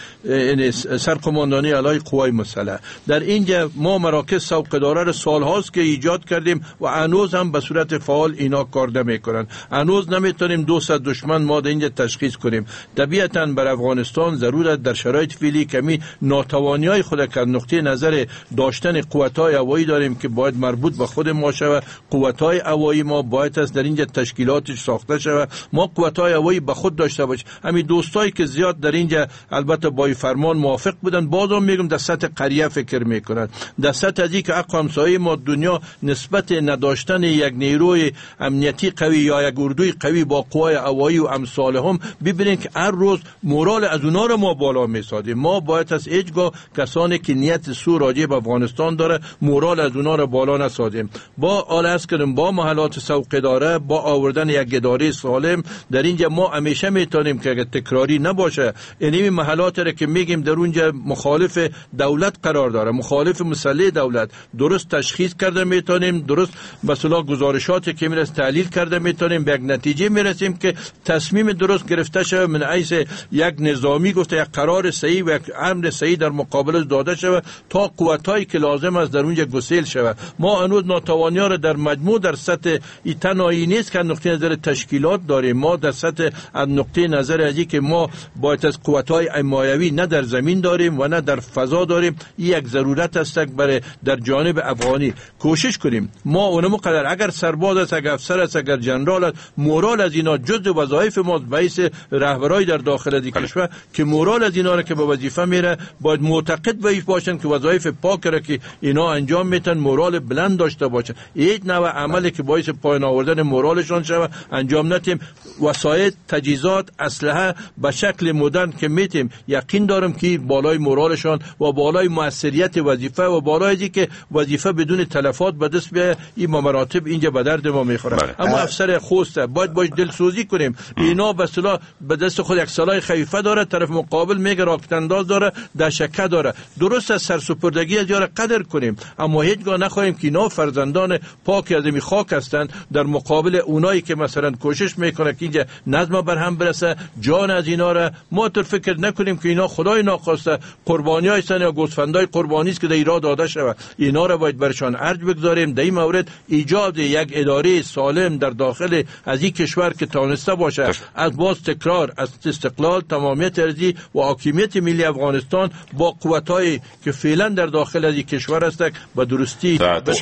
سرقماندانی علی قوای مسلح. در اینجا ما مراکز سوق‌داره را سال هاست که ایجاد کردیم و هنوز هم به صورت فعال اینا کار نمیکنن. هنوز نمیتونیم 200 دشمن ما در اینجا تشخیص کنیم. طبیعتاً بر افغانستان ضرورت در شرایط فعلی کمی ناتوانی‌های خود که نقطه نظر داشتن قوت‌های هوایی داریم که باید مربوط به خود ما شود. قوت‌های هوایی ما باید است در اینجا تشکیلاتش ساخته شود. ما قوت‌های هوایی به خود داشته باشیم. همین دوستایی که زیاد در اینجا البته با فرمان موافق بودن، بازم میگم در سطح قریه فکر میکنن، در سطح ازی که اقوام همسایه ما دنیا نسبت نداشتن یک نیروی امنیتی قوی یا یک اردوی قوی با قوای هوایی و امثال هم، ببینین که هر روز مورال از اونا رو ما بالا میسازیم. ما باید از هیچگاه کسانی که نیت سو راجع به افغانستان داره مورال از اونا رو بالا نسازیم. با آلاس کردن با محلات سوق داره، با آوردن یک اداره سالم در اینجا ما همیشه میتونیم که اگه تکراری نباشه این محلات را که میگیم در اونجا مخالف دولت قرار داره، مخالف مسئله دولت، درست تشخیص کرده میتونیم، درست مثلا گزارشاتی که میرسه تحلیل کرده میتونیم، به یک نتیجه میرسیم که تصمیم درست گرفته شده من حیث یک نظامی گفته یک قرار صحیح و یک امر صحیح در مقابل داده شده تا قوتایی که لازم است در اونجا گسیل شود. ما هنوز ناتوانی‌ها را در مجموع در سطح تنهایی نیست که نقطه نظر تشکیلات داریم، ما در سطح نقطه نظر ازی که ما باید از قوت‌های حمایوی نه در زمین داریم و نه در فضا داریم. این یک ضرورت است برای در جانب افغانی کوشش کنیم. ما اونم قدر اگر سرباز است، اگر افسر است، اگر جنرال است، مورال از اینا جزء وظایف ما باعث رهبرای در داخل از کشور که مورال از اینا را که به وظیفه میره باید معتقد به باشن که وظایف پاک را که اینا انجام میتن مورال بلند داشته باشن. یک نوع عملی که باعث پایین آوردن مورالشون شود انجام ندیم. وسایل، تجهیزات، اسلحه به شکل مدرن که میتیم، یقین دارم که بالای مورالشان و بالای موثریت وظیفه و بالای اینکه که وظیفه بدون تلفات به دست بیاید، این مراتب اینجا به درد ما میخوره. اما افسر خوست باید باش دلسوزی کنیم. اینا به اصطلاح به دست خود یک سلاح خفیفه داره، طرف مقابل میگه راکت انداز داره، دشکه داره. درست از سرسپردگی از یار قدر کنیم، اما هیچگاه نخواهیم که اینا فرزندان پاک از این خاک هستند در مقابل اونایی که مثلا کوشش میکنه که اینجا نظم بر هم برسه، جان از اینا را ما تر فکر نکنیم که اینا خدای ناخواسته قربانیای هستن یا گوسفندای قربانی است که در ایراد داده شود. اینا را باید برشان ارج بگذاریم. در این مورد ایجاد یک اداره سالم در داخل از این کشور که تانسته باشه از باز تکرار از استقلال، تمامیت ارضی و حاکمیت ملی افغانستان با قوتایی که فعلا در داخل از این کشور است به درستی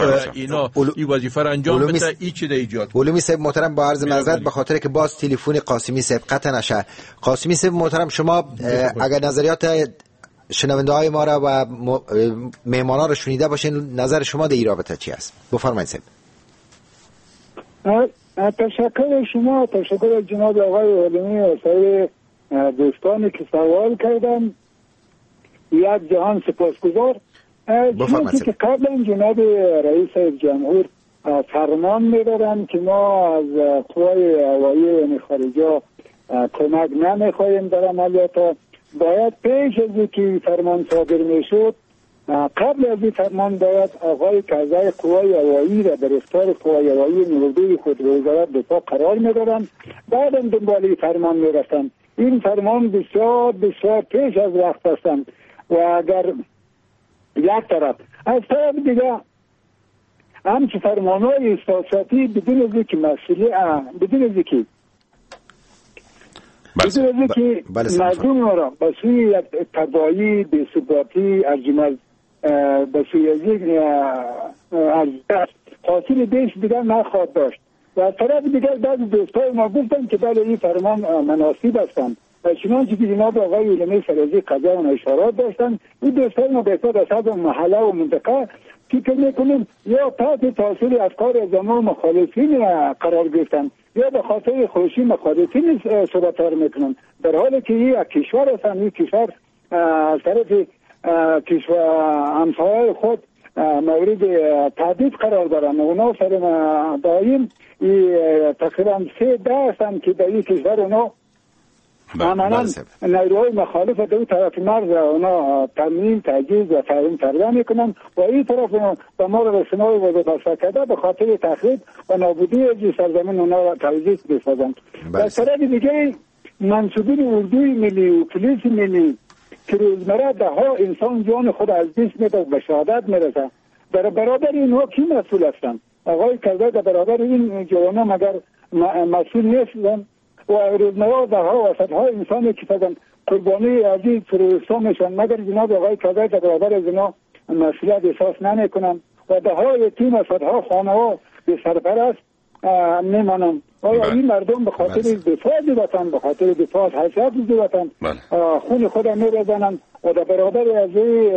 اینا این وظیفه را انجام بده. این چیز ایجاد. علومی صاحب محترم، با عرض معذرت به خاطر که باز تلفن قاسمی صاحب قطع نشه. قاسمی صاحب محترم، شما اگر نظریات شنونده های ما را و مهمانا را شنیده باشین، نظر شما در این رابطه چی است؟ بفرمایید صاحب. تشکر شما، تشکر جناب آقای علمی و سایر دوستانی که سوال کردن. یک جهان سپاسگزار. چیزی که قبلا جناب رئیس جمهور فرمان می‌دادن که ما از قوای هوایی یعنی خارجا کمک نمی‌خواهیم در عملیات، باید پیش از اینکه فرمان صادر میشد قبل از این فرمان باید آقای کازای قوای هوایی را در اختیار قوای هوایی نیروی خود وزارت دفاع قرار می‌دادن، بعدم دنبال این فرمان می‌رفتن. این فرمان بسیار بسیار پیش از وقت هستند و اگر یک طرف از طرف دیگه همچه فرمانهای احساساتی بدون از که مسئله بدون از که مردم را به سوی تباهی، بی‌ثباتی، ارجمند به سوی از یک حاصل بیش دیگر نخواهد داشت. و از طرف دیگر بعضی دوستای ما گفتن که بله این فرمان مناسب هستند و چنانچه که جناب آقای علمی فرزی قضا و اشارات داشتن، این دوستای ما بهتر از حد محله و منطقه فکر میکنیم یا تحت تاثیر افکار از ما مخالفین قرار گرفتن یا به خاطر خوشی مخالفین صحبت میکنن، در حالی که این کشور هستن. این کشور از طرف کشور همسایه خود مورد تهدید قرار دارن. اونا سر دایم تقریبا 3 هستن که در این کشور اونا عملا نیروهای مخالف در طرف مرز اونا تامین، تجهیز و تحریم کردن میکنن و این طرف اونا به ما رسانه‌های وظیفه کرده به خاطر تخریب و نابودی از سرزمین اونا را تجهیز بسازند. در طرف دیگه منصوبین اردوی ملی و پلیس ملی که روزمره ده ها انسان جان خود از دست میده و به شهادت میرسه، در برابر اینها کی مسئول هستند؟ آقای کرده در برابر این جوانا مگر مسئول نیستن؟ و روزمره ده ها و صدها انسانی که فقط قربانی از این تروریستان میشن، مگر جناب آقای کرده در برابر از اینا مسئولیت احساس نمیکنن و ده ها یتیم و صدها خانه ها به سرپرست میمانند. آیا این مردم به خاطر دفاع از وطن، به خاطر دفاع از حیثیت از وطن خون خود می‌ریزند و در برابر از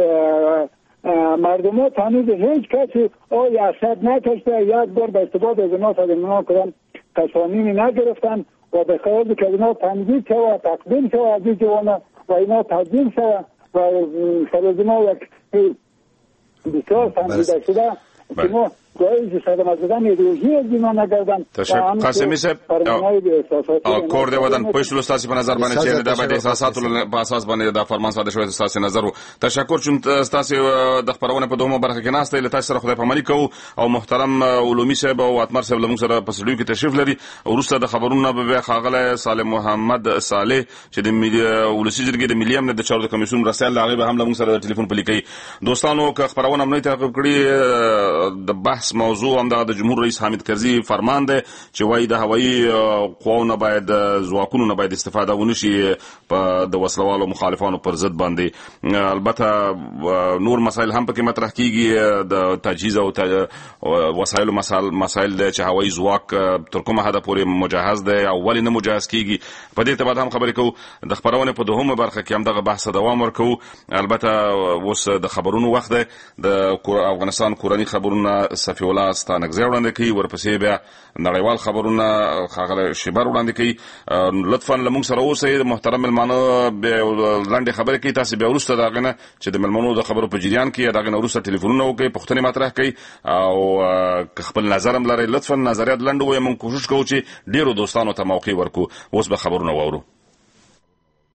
مردم ها تنید هیچ کسی آیا اثر نکشته، یک بار به ارتباط از اینا سازمان کردن تصامیم نگرفتن و به خیال که اینا تنظیم شود، تقدیم شود از این جوانا و اینا تقدیم شود و سرزمان یک بسیار تنظیده شده که ما گاهی سردم از دادن ایدئولوژی از اینا نگردن. قاسمی صاحب کور دی ودان پښلو ستاسو په نظر باندې چې د باندې احساساتو په اساس باندې د فرمان صادر شوی ستاسو نظر وو. تشکر چون ستاسو د خبرونه په دومره برخه کې ناشته لته سره خدای پاماني کوو او محترم علومي صاحب او اتمر صاحب لمون سره په سړیو کې تشریف لري. ورسته د خبرونه به خاغله سالم محمد صالح چې د ولسی جرګې د ملي امنیت د چارو کمیسیون رسال هغه به هم لمون سره ټلیفون په لیکي. دوستانو که خبرونه هم نه تعقیب کړي د بحث موضوع هم د جمهور رئیس حامد کرزي فرمان دی چې وایي د هوایي قواو نه باید ځواکونو نه باید استفاده ونشي په د وسلوالو مخالفانو پر ضد باندې. البته نور مسایل هم پکې مطرح کیږي د تجهیز او وسایلو مسایل د چې هوایي ځواک تر کومه حده پورې مجهز دی او ولې نه مجهز کیږي. په دې ته هم خبرې کوو. د خبرونه په دوهمه برخه کې هم دغه بحث دوام ورکوو. البته اوس د خبرونو وخت دی. د افغانستان کورنی خبرونه صفی الله ستانکزی وړاندې کوي، ورپسې بیا نړیوال خبرونه ښاغلی شیبر وړاندې کوي. لطفا لمونږ سره اوسئ. محترم مېلمانه لنډې خبرې کوي، تاسې بیا وروسته د هغې نه چې د مېلمنو د خبرو په جریان کې د هغې نه وروسته ټلیفونونه وکړئ، پوښتنې مطرح کوئ او که خپل نظر هم لرئ لطفا نظریات لنډ ووایئ. موږ کوشش کوو چې ډېرو دوستانو ته موقع ورکړو. اوس به خبرونه واورو.